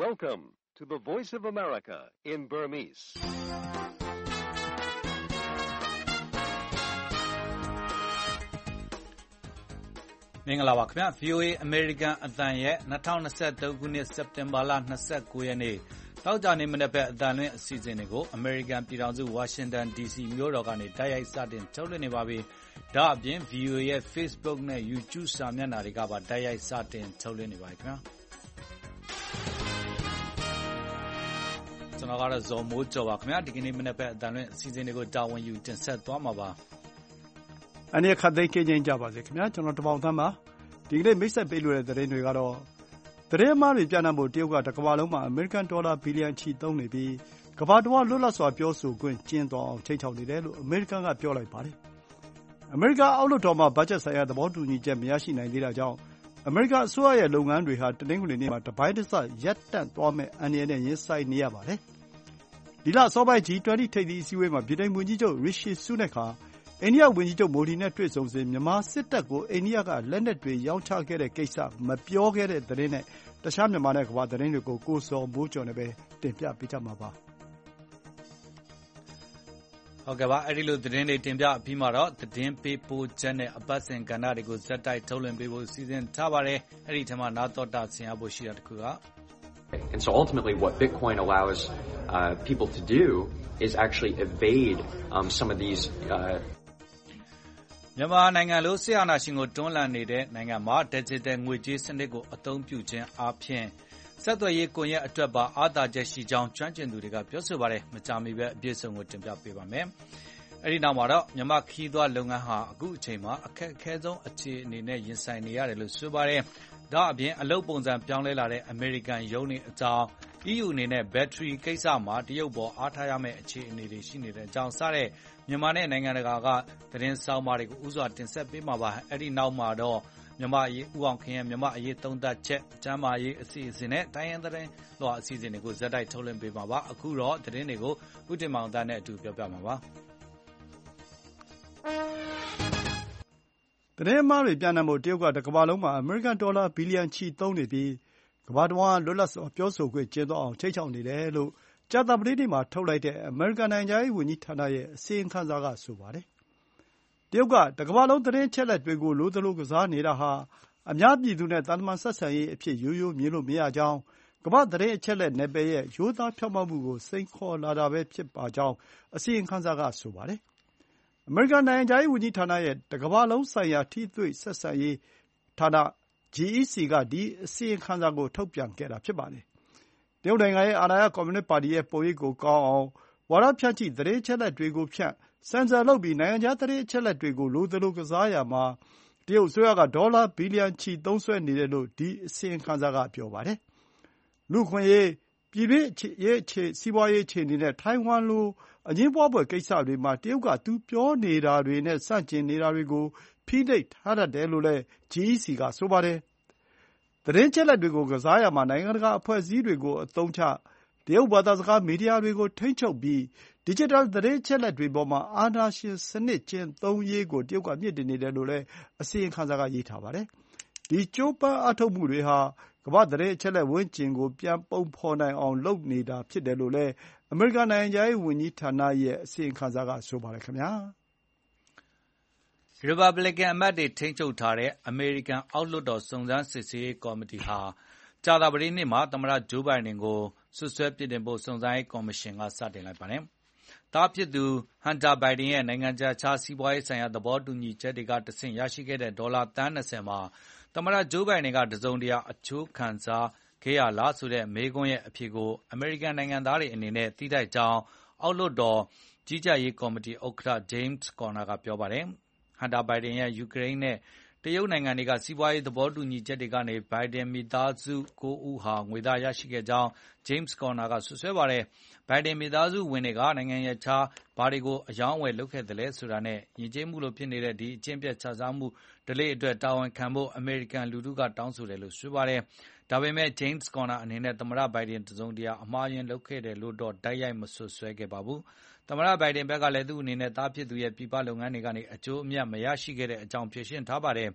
Welcome to the Voice of America in Burmese. ။မင်္ဂလာပါခင်ဗျာ VOA American အသံရဲ့2023ခုနှစ်စက်တင်ဘာလ29ရက်နေ့တောက်ကြနေမနေ့ပဲအသံလွှင့်အစီအစဉ်တွေကို American ပြည်ထောင်စု Washington DC မြို့တော်ကနေတိုက်ရိုက်စတင်ထုတ်လွှင့်နေပါပြီ။ဒါအပြင် VOA ရဲ့ Facebook နဲ့ YouTube စာမျက်နှာတွေကပါတိုက်ရိုက်စတင်ထုတ်လွှင့်နေပါခင်ဗျာ။ကျွန်တော်ကတော့ဇော်မိုးကျော်ပါခင်ဗျာဒီကနေ့မနေ့ပဲအသံလွှင့်အစီအစဉ်တွေကိုတာဝန်ယူတင်ဆက်သွားမှာပါ။အနေခတ်သိမ်းကြကြပါစေခင်ဗျာကျွန်တော်တပေါင်းသမ်းပါဒီကနေ့မိတ်ဆက်ပေးလို့တဲ့သတင်းတွေကတော့သတင်းမှားတွေပြန့်နှံ့ဖို့တရုတ်ကတစ်ကမ္ဘာလုံးမှာအမေရိကန်ဒေါ်လာဘီလီယံချီသုံးနေပြီးကမ္ဘာတော်လွတ်လပ်စွာပြောဆိုခွင့်ကျင်းသွားအောင်ချိန်ချောက်နေတယ်လို့အမေရိကန်ကပြောလိုက်ပါတယ်။အမေရိကန်အောက်လွှတ်တော်မှာဘတ်ဂျက်ဆိုင်ရာသဘောတူညီချက်မရရှိနိုင်သေးတာကြောင့်အမေရိကန်အစိုးရရဲ့လုပ်ငန်းတွေဟာတနင်္ဂနွေနေ့မှာတပိုင်းတစရပ်တန့်သွားမဲ့အန္တရာယ်နဲ့ရင်ဆိုင်နေရပါတယ်။ဒီလအစောပိုင်း G20 ထိပ်သီးအစည်းအဝေးမှာဗြိတိန်ဝန်ကြီးချုပ် Rishi Sunak ဟာအိန္ဒိယဝန်ကြီးချုပ်မိုဒီနဲ့တွေ့ဆုံစဉ်မြန်မာစစ်တပ်ကိုအိန္ဒိယကလက်နက်တွေရောင်းချခဲ့တဲ့ကိစ္စမပြောခဲ့တဲ့သတင်းနဲ့တခြားမြန်မာနဲ့ကမ္ဘာသတင်းတွေကိုကိုစော်မိုးကျော်နဲ့ပဲတင်ပြပေးကြမှာပါ။ဟုတ်ကဲ့ပါအဲ့ဒီလိုသတင်းတွေတင်ပြပြီးမှတော့သတင်းပေးပို့ချက်နဲ့အပတ်စဉ်ကဏ္ဍတွေကိုဇက်တိုက်ထုတ်လွှင့်ပေးဖို့စီစဉ်ထားပါတယ်။အဲ့ဒီထဲမှာနာတော်တာဆင်ရဖို့ရှိတာတခုက And so ultimately what Bitcoin allows people to do is actually evade some of these မြန်မာနိုင်ငံလိုဆရာနာရှင်ကိုတွန်းလှန်နေတဲ့နိုင်ငံမှာ digital ငွေကြေးစနစ်ကိုအသုံးပြုခြင်းအပြင်ဆက်သွယ်ရေးကွန်ရက်အတွက်ပါအားသာချက်ရှိကြောင်းကျွမ်းကျင်သူတွေကပြောဆိုပါတယ်မကြာမီပဲအပြည့်အစုံကိုတင်ပြပေးပါမယ်။အဲဒီနောက်မှာတော့မြန်မာခီးသွွားလုပ်ငန်းဟာအခုအချိန်မှာအခက်အခဲဆုံးအခြေအနေနဲ့ရင်ဆိုင်နေရတယ်လို့ဆိုပါတယ်။ဒါအပြင်အလုပ်ပုံစံပြောင်းလဲလာတဲ့ American ရုံးတွေအကြောင်း EU အနေနဲ့ battery ကိစ္စမှာတရုတ်ပေါ်အားထားရမယ့်အခြေအနေတွေရှိနေတဲ့အကြောင်းစတဲ့မြန်မာနဲ့နိုင်ငံတကာကသတင်းဆောင်ပါတွေကိုဥစွာတင်ဆက်ပေးမှာပါ။အဲဒီနောက်မှာတော့မြန်မာအရေးဥအောင်ခင်ရဲ့မြန်မာအရေးသုံးသပ်ချက်ကျမ်းမာရေးအစီအစဉ်နဲ့တိုင်းရင်းသတင်းလွှာအစီအစဉ်တွေကိုဇက်တိုက်ထုတ်လွှင့်ပေးမှာပါ။အခုတော့သတင်းတွေကိုဥတင်မောင်သားနဲ့အတူပြောပြမှာပါ။သတင်းမှားတွေပြန့်နှံ့ဖို့တရုတ်ကတစ်ကမ္ဘာလုံးမှာအမေရိကန်ဒေါ်လာဘီလီယံချီသုံးနေပြီးကမ္ဘာတော်လွတ်လပ်စွာပြောဆိုခွင့်ကျင်းသွားအောင်ချိန်ချောက်နေတယ်လို့ကြာသပတေးနေ့မှာထုတ်လိုက်တဲ့အမေရိကန်နိုင်ငံခြားရေးဝန်ကြီးဌာနရဲ့အစီရင်ခံစာကဆိုပါတယ်။တရုတ်ကတစ်ကမ္ဘာလုံးသတင်းအချက်အလက်တွေကိုလိုသလိုကစားနေတာဟာအများပြည်သူနဲ့သံတမန်ဆက်ဆံရေးအဖြစ်ရိုးရိုးမြင်လို့မရကြောင်းကမ္ဘာသတင်းအချက်အလက်နယ်ပယ်ရဲ့ရိုးသားဖြောင့်မတ်မှုကိုစိန်ခေါ်လာတာပဲဖြစ်ပါကြောင်းအစီရင်ခံစာကဆိုပါတယ်။အမေရိကန်နိုင်ငံခြားရေးဝန်ကြီးဌာနရဲ့တစ်ကမ္ဘာလုံးဆိုင်ရာထိတွေ့ဆက်ဆံရေးဌာန GEC ကဒီအစီရင်ခံစာကိုထုတ်ပြန်ခဲ့တာဖြစ်ပါတယ်။တရုတ်နိုင်ငံရဲ့အာဏာရကွန်မြူနစ်ပါတီရဲ့ပုံရိပ်ကိုကောင်းအောင်ဝါဒဖြန့်ချိသတင်းအချက်အလက်တွေကိုဖြန့်ဆင်ဆာလုပ်ပြီးနိုင်ငံခြားသတင်းအချက်အလက်တွေကိုလိုသလိုကစားရာမှာတရုတ်အစိုးရကဒေါ်လာဘီလီယံချီသုံးစွဲနေတယ်လို့ဒီအစီရင်ခံစာကပြောပါတယ်။လူ့အခွင့်အရေးပြည်တွင်းစီးပွားရေးအခြေအနေနဲ့ထိုင်ဝမ်လိုအငြင်းပွားဖွယ်ကိစ္စတွေမှာတရုတ်ကသူပြောနေတာတွေနဲ့ဆန့်ကျင်နေတာတွေကိုဖိနှိပ်ထားတတ်တယ်လို့လည်း GEC ကဆိုပါတယ်။သတင်းအချက်အလက်တွေကိုကစားရာမှာနိုင်ငံတကာအဖွဲ့အစည်းတွေကိုအသုံးချတရုတ်ဘာသာစကားမီဒီယာတွေကိုထိန်းချုပ်ပြီးဒစ်ဂျစ်တယ်သတင်းအချက်အလက်တွေပေါ်မှာအာဏာရှင်စနစ်ကျင့်သုံးရေးကိုတရုတ်ကမြှင့်တင်နေတယ်လို့လည်းအစီရင်ခံစာကရေးထားပါတယ်။ဒီကြိုးပမ်းအားထုတ်မှုတွေဟာကမ္ဘာ့သတင်းအချက်အလက်ဝန်းကျင်ကိုပြန်ပုံဖော်နိုင်အောင်လုပ်နေတာဖြစ်တယ်လို့လည်းအမေရိကန်နိုင်ငံခြားရေးဝန်ကြီးဌာနရဲ့အစီရင်ခံစာကဆိုပါတယ်ခင်ဗျာ။ Republican အမတ်တွေထိန်းချုပ်ထားတဲ့အမေရိကန်အောက်လွှတ်တော်စုံစမ်းစစ်ဆေးရေးကော်မတီဟာကြာသပတေးနေ့မှာသမ္မတဂျိုးဘိုင်ဒန်ကိုစွပ်စွဲပြစ်တင်ဖို့စုံစမ်းရေးကော်မရှင်ကစတင်လိုက်ပါတယ်။သားဖြစ်သူဟန်တာဘိုင်ဒန်ရဲ့နိုင်ငံခြားစီးပွားရေးဆိုင်ရာသဘောတူညီချက်တွေကတဆင့်ရရှိခဲ့တဲ့ဒေါ်လာသန်း20မှာသမ္မတဂျိုးဘိုင်ဒန်ကတစုံတရာအချိုးခံစားခဲ့ရလားဆိုတဲ့မေးခွန်းရဲ့အဖြေကိုအမေရိကန်နိုင်ငံသားတွေအနေနဲ့သိထိုက်ကြောင်းအောက်လွှတ်တော်ကြီးကြပ်ရေးကော်မတီဥက္ကဋ္ဌ James Corner ကပြောပါတယ်။ဟန်တာဘိုင်ဒန်ရဲ့ယူကရိန်းနဲ့တရုတ်နိုင်ငံတွေကစီးပွားရေးသဘောတူညီချက်တွေကနေဘိုင်ဒန်မိသားစု9ဦးဟာငွေသားရရှိခဲ့ကြောင်း James Corner ကစွပ်စွဲပါတယ်။ဘိုင်ဒန်မိသားစုဝင်တွေကနိုင်ငံရဲ့ခြားဘာတွေကိုအယောင်းအဝယ်လုပ်ခဲ့သလဲဆိုတာနဲ့ယဉ်ကျေးမှုလို့ဖြစ်နေတဲ့ဒီအကျင့်ပြတ်ခြစားမှုဓလေ့အတွက်တာဝန်ခံဖို့အမေရိကန်လူထုကတောင်းဆိုတယ်လို့ဆိုပါတယ်။ဒါပေမဲ့ James Corner အနေနဲ့သမ္မတဘိုင်ဒန်တစုံတရာအမှားယွင်းလုပ်ခဲ့တယ်လို့တော့တိုက်ရိုက်မစွပ်စွဲခဲ့ပါဘူး။သမ္မတဘိုင်ဒန်ဘက်ကလည်းသူ့အနေနဲ့သားဖြစ်သူရဲ့ပြည်ပလုပ်ငန်းတွေကနေအကျိုးအမြတ်မရရှိခဲ့တဲ့အကြောင်းဖြေရှင်းထားပါတယ်။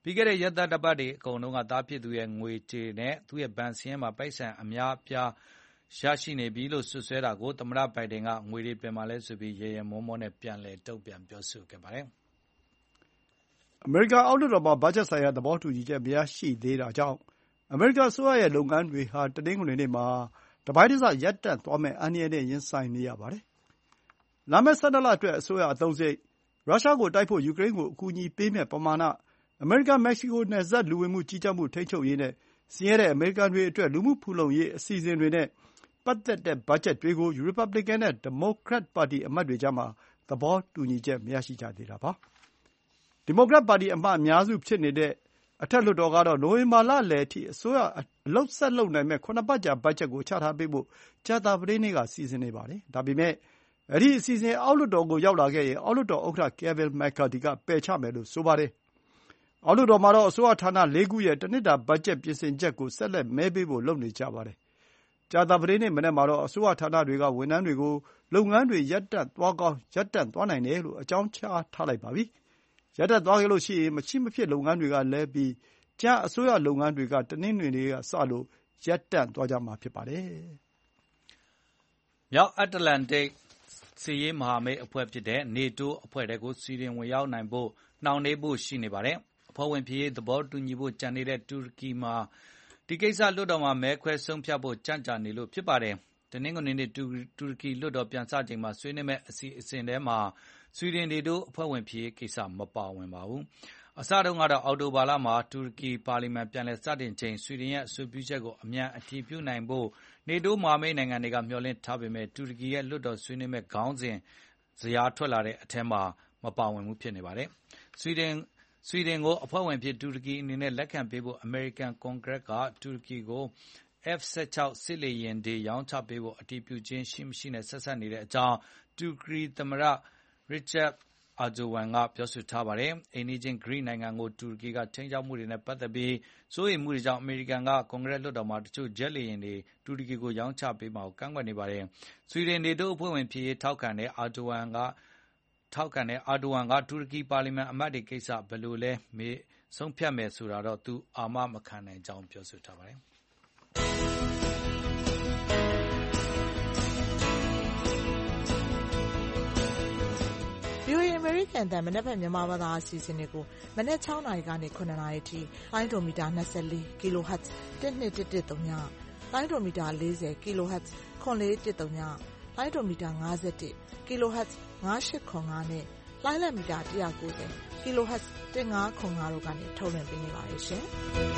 ပြီးခဲ့တဲ့ရက်သတ္တပတ်တွေအကုန်လုံးကသားဖြစ်သူရဲ့ငွေကြေးနဲ့သူ့ရဲ့ဘဏ်စာရင်းမှာပိုက်ဆံအများအပြားရရှိနေပြီလို့စွပ်စွဲတာကိုသမ္မတဘိုင်ဒန်ကငွေတွေပြန်มาလဲဆိုပြီးရေရေမောမောနဲ့ပြန်လည်တုံ့ပြန်ပြောဆိုခဲ့ပါတယ်အမေရိကန်အောက်လွှတ်တော်မှာဘတ်ဂျက်ဆိုင်ရာသဘောတူညီချက်မရရှိသေးတာကြောင့်အမေရိကန်အစိုးရရဲ့လုပ်ငန်းတွေဟာတနင်္ဂနွေနေ့မှာတပိုင်းတစရပ်တန့်သွားမယ့်အန္တရာယ်နဲ့ရင်ဆိုင်နေရပါတယ်။လာမယ့်12လအတွက်အစိုးရအသုံးစရိတ်ရုရှားကိုတိုက်ဖို့ယူကရိန်းကိုအကူအညီပေးမယ့်ပမာဏအမေရိကန်မက္ကဆီကိုနယ်စပ်လူဝင်မှုကြီးကြပ်မှုထိန်းချုပ်ရေးနဲ့ဆင်းရဲတဲ့အမေရိကန်တွေအတွက်လူမှုဖူလုံရေးအစီအစဉ်တွေနဲ့ပတ်သက်တဲ့ဘတ်ဂျက်တွေကိုရီပတ်ဘလီကန်နဲ့ဒီမိုကရက်ပါတီအမတ်တွေကြားမှာသဘောတူညီချက်မရရှိကြသေးတာပါ။ဒီမိုကရက်ပါတီအမတ်အများစုဖြစ်နေတဲ့အထက်လွှတ်တော်ကတော့နိုဝင်ဘာလလယ်အထိအစိုးရအလုပ်ဆက်လုပ်နိုင်မယ့်9ပတ်ကြာဘတ်ဂျက်ကိုချထားပေးဖို့ကြာသပတေးနေ့ကစီစဉ်နေပါတယ်။ဒါပေမဲ့အဲဒီအစီအစဉ်အောက်လွှတ်တော်ကိုရောက်လာခဲ့ရင်အောက်လွှတ်တော်ဥက္ကဋ္ဌကယ်ဗင်မက်ကာသီကပယ်ချမယ်လို့ဆိုပါတယ်။အောက်လွှတ်တော်မှာတော့အစိုးရဌာန4ခုရဲ့တနှစ်တာဘတ်ဂျက်ပြင်ဆင်ချက်ကိုဆက်လက်မဲပေးဖို့လုပ်နေကြပါတယ်။ကြာသပတေးနေ့မနက်မှာတော့အစိုးရဌာနတွေကဝန်ထမ်းတွေကိုလုပ်ငန်းတွေရပ်တန့်သွားကောင်းရပ်တန့်သွားနိုင်တယ်လို့အကြောင်းကြားထားလိုက်ပါပြီ။ရပ်တန့်သွားခဲ့လို့ရှိရင်မရှိမဖြစ်လုပ်ငန်းတွေကလဲပြီးကျန်အစိုးရလုပ်ငန်းတွေကတနင်္ဂနွေနေ့ကစလို့ရပ်တန့်သွားကြမှာဖြစ်ပါတယ်။မြောက်အတ္တလန်တိတ်စစ်ရေးမဟာမိတ်အဖွဲ့ဖြစ်တဲ့ NATO အဖွဲ့ထဲကိုဆွီဒင်ဝင်ရောက်နိုင်ဖို့နှောင့်နှေးဖို့ရှိနေပါတယ်။အဖွဲ့ဝင်ဖြစ်ရေးသဘောတူညီဖို့ကြံနေတဲ့တူရကီမှာဒီကိစ္စလွှတ်တော်မှာမဲခွဲဆုံးဖြတ်ဖို့ကြန့်ကြာနေလို့ဖြစ်ပါတယ်။တနင်္ဂနွေနေ့တူရကီလွှတ်တော်ပြန်စချိန်မှာဆွေးနွေးမဲ့အစီအစဉ်ထဲမှာဆွီဒင် NATO အဖွဲ့ဝင်ဖြစ်ရေးကိစ္စမပါဝင်ပါဘူး။အစတုန်းကတော့အော်တိုဘာလမှာတူရကီပါလီမန်ပြန်လည်စတင်ချိန်ဆွီဒင်ရဲ့အဆိုပြုချက်ကိုအမြန်အတည်ပြုနိုင်ဖို့နေတိုးမဟာမိတ်နိုင်ငံတွေကမျှော်လင့်ထားပေမဲ့တူရကီရဲ့လွှတ်တော်ဆွေးနွေးမဲ့ခေါင်းစဉ်ဇယားထွက်လာတဲ့အထက်မှာမပါဝင်ဘူးဖြစ်နေပါတယ်။ဆွီဒင်ကိုအဖွဲ့ဝင်ဖြစ်တူရကီအနေနဲ့လက်ခံပေးဖို့အမေရိကန်ကွန်ဂရက်ကတူရကီကို F-16 စစ်လေယာဉ်တွေရောင်းချပေးဖို့အတည်ပြုခြင်းရှိမရှိနဲ့ဆက်စပ်နေတဲ့အကြောင်းတူရကီသမ္မတRecep Erdogan ကပြောဆိုထားပါတယ်။အိမ်နီးချင်းဂရိနိုင်ငံကိုတူရကီကထိန်းချုပ်မှုတွေနဲ့ပတ်သက်ပြီးစိုးရိမ်မှုတွေကြောင့်အမေရိကန်ကကွန်ဂရက်လွှတ်တော်မှာတချို့ဂျက်လေယာဉ်တွေတူရကီကိုရောင်းချပေးမှာကိုကန့်ကွက်နေပါတယ်။ဆွီဒင် NATO အဖွဲ့ဝင်ဖြစ်ရေးထောက်ခံတဲ့အာဒိုဝမ်ကတူရကီပါလီမန်အမတ်တွေကိစ္စဘယ်လိုလဲဆုံးဖြတ်မယ်ဆိုတာတော့သူအာမမခံနိုင်ကြောင်းပြောဆိုထားပါတယ်။ VOA အမေရိကန်တန်မနက်ဖြန်မြန်မာဘာသာအစီအစဉ်တွေကိုမနက်6နာရီကနေ9နာရီထိလိုင်းဒိုမီတာ24 kHz 12113ညလိုင်းဒိုမီတာ40 kHz 9413ညလိုင်းဒိုမီတာ51 kHz 9805နဲ့လိုင်းလက်မီတာ190 kHz 1505တို့ကနေထုတ်လွှင့်ပေးနေပါတယ်ရှင်။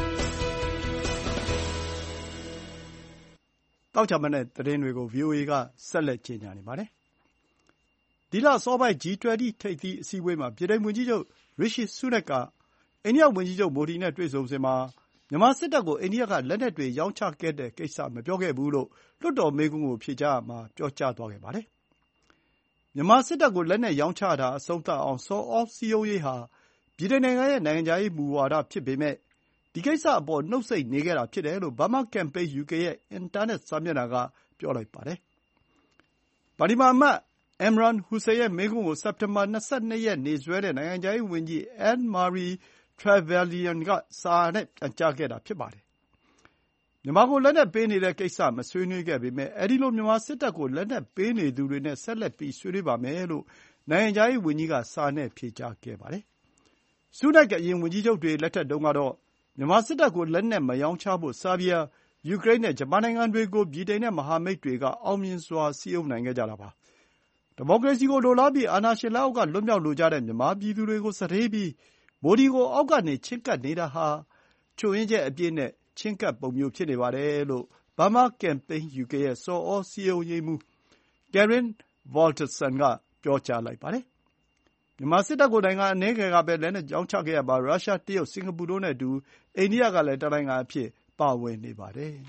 တောက်ချမနဲ့သတင်းတွေကို VOA ကဆက်လက်ကြေညာနေပါတယ်။ဒီလအစောပိုင်း G20 ထိပ်သီးအစည်းအဝေးမှာဗြိတိန်ဝန်ကြီးချုပ်ရီရှီဆူးနက်ကအိန္ဒိယဝန်ကြီးချုပ်မိုဒီနဲ့တွေ့ဆုံစဉ်မှာမြန်မာစစ်တပ်ကိုအိန္ဒိယကလက်နက်တွေရောင်းချခဲ့တဲ့ကိစ္စမပြောခဲ့ဘူးလို့လွှတ်တော်မေးခွန်းကိုဖြေကြားရာမှာပြောကြားသွားခဲ့ပါတယ်။မြန်မာစစ်တပ်ကိုလက်နက်ရောင်းချတာအဆုံးသတ်အောင်ဆော်ဩစည်းရုံးရေးဟာဗြိတိန်နိုင်ငံရဲ့နိုင်ငံခြားရေးမူဝါဒဖြစ်ပေမယ့်ဒီကိစ္စအပေါ်နှုတ်ဆိတ်နေခဲ့တာဖြစ်တယ်လို့ Burma Campaign UK ရဲ့အင်တာနက်စာမျက်နှာကပြောလိုက်ပါတယ်။ပါလီမန်အမတ်Imran Hussain ရဲ့မေးခွန်းကိုစက်တင်ဘာ22ရက်နေ့စွဲနဲ့နိုင်ငံခြားရေးဝန်ကြီး Anne-Marie Trevelyan ကစာနဲ့ပြန်ကြားခဲ့တာဖြစ်ပါတယ်။မြန်မာကိုလက်နက်ပေးနေတဲ့ကိစ္စမဆွေးနွေးခဲ့ပေမယ့်အဲဒီလိုမြန်မာစစ်တပ်ကိုလက်နက်ပေးနေသူတွေနဲ့ဆက်လက်ပြီးဆွေးနွေးပါမယ်လို့နိုင်ငံခြားရေးဝန်ကြီးကစာနဲ့ဖြေကြားခဲ့ပါတယ်။ဆူးနက်ကအရင်ဝန်ကြီးချုပ်တွေလက်ထက်တုန်းကတော့မြန်မာစစ်တပ်ကိုလက်နက်မရောင်းချဖို့ဆားဘီးယား၊ယူကရိန်းနဲ့ဂျပန်နိုင်ငံတွေကိုဗြိတိန်နဲ့မဟာမိတ်တွေကအောင်မြင်စွာစည်းရုံးနိုင်ခဲ့ကြတာပါ။ဒီမိုကရေစီကိုလိုလားပြီးအာဏာရှင်လက်အောက်ကလွတ်မြောက်လိုကြတဲ့မြန်မာပြည်သူတွေကိုစတေးပြီးမိုဒီကိုအောက်ကနေချဉ်းကပ်နေတာဟာချို့ယွင်းချက်အပြည့်နဲ့ချဉ်းကပ်ပုံမျိုးဖြစ်နေပါတယ်လို့ Burma Campaign UK ရဲ့ဆော်ဩစည်းရုံးရေးမှူး Karen Waltersson ကပြောကြားလိုက်ပါတယ်။မြန်မာစစ်တပ်ကိုနိုင်ငံအနည်းငယ်ကပဲလက်နက်ရောင်းချခဲ့ရာမှာရုရှား၊တရုတ်၊စင်္ကာပူတို့နဲ့အတူအိန္ဒိယကလည်းတနိုင်ငံအဖြစ်ပါဝင်နေပါတယ်။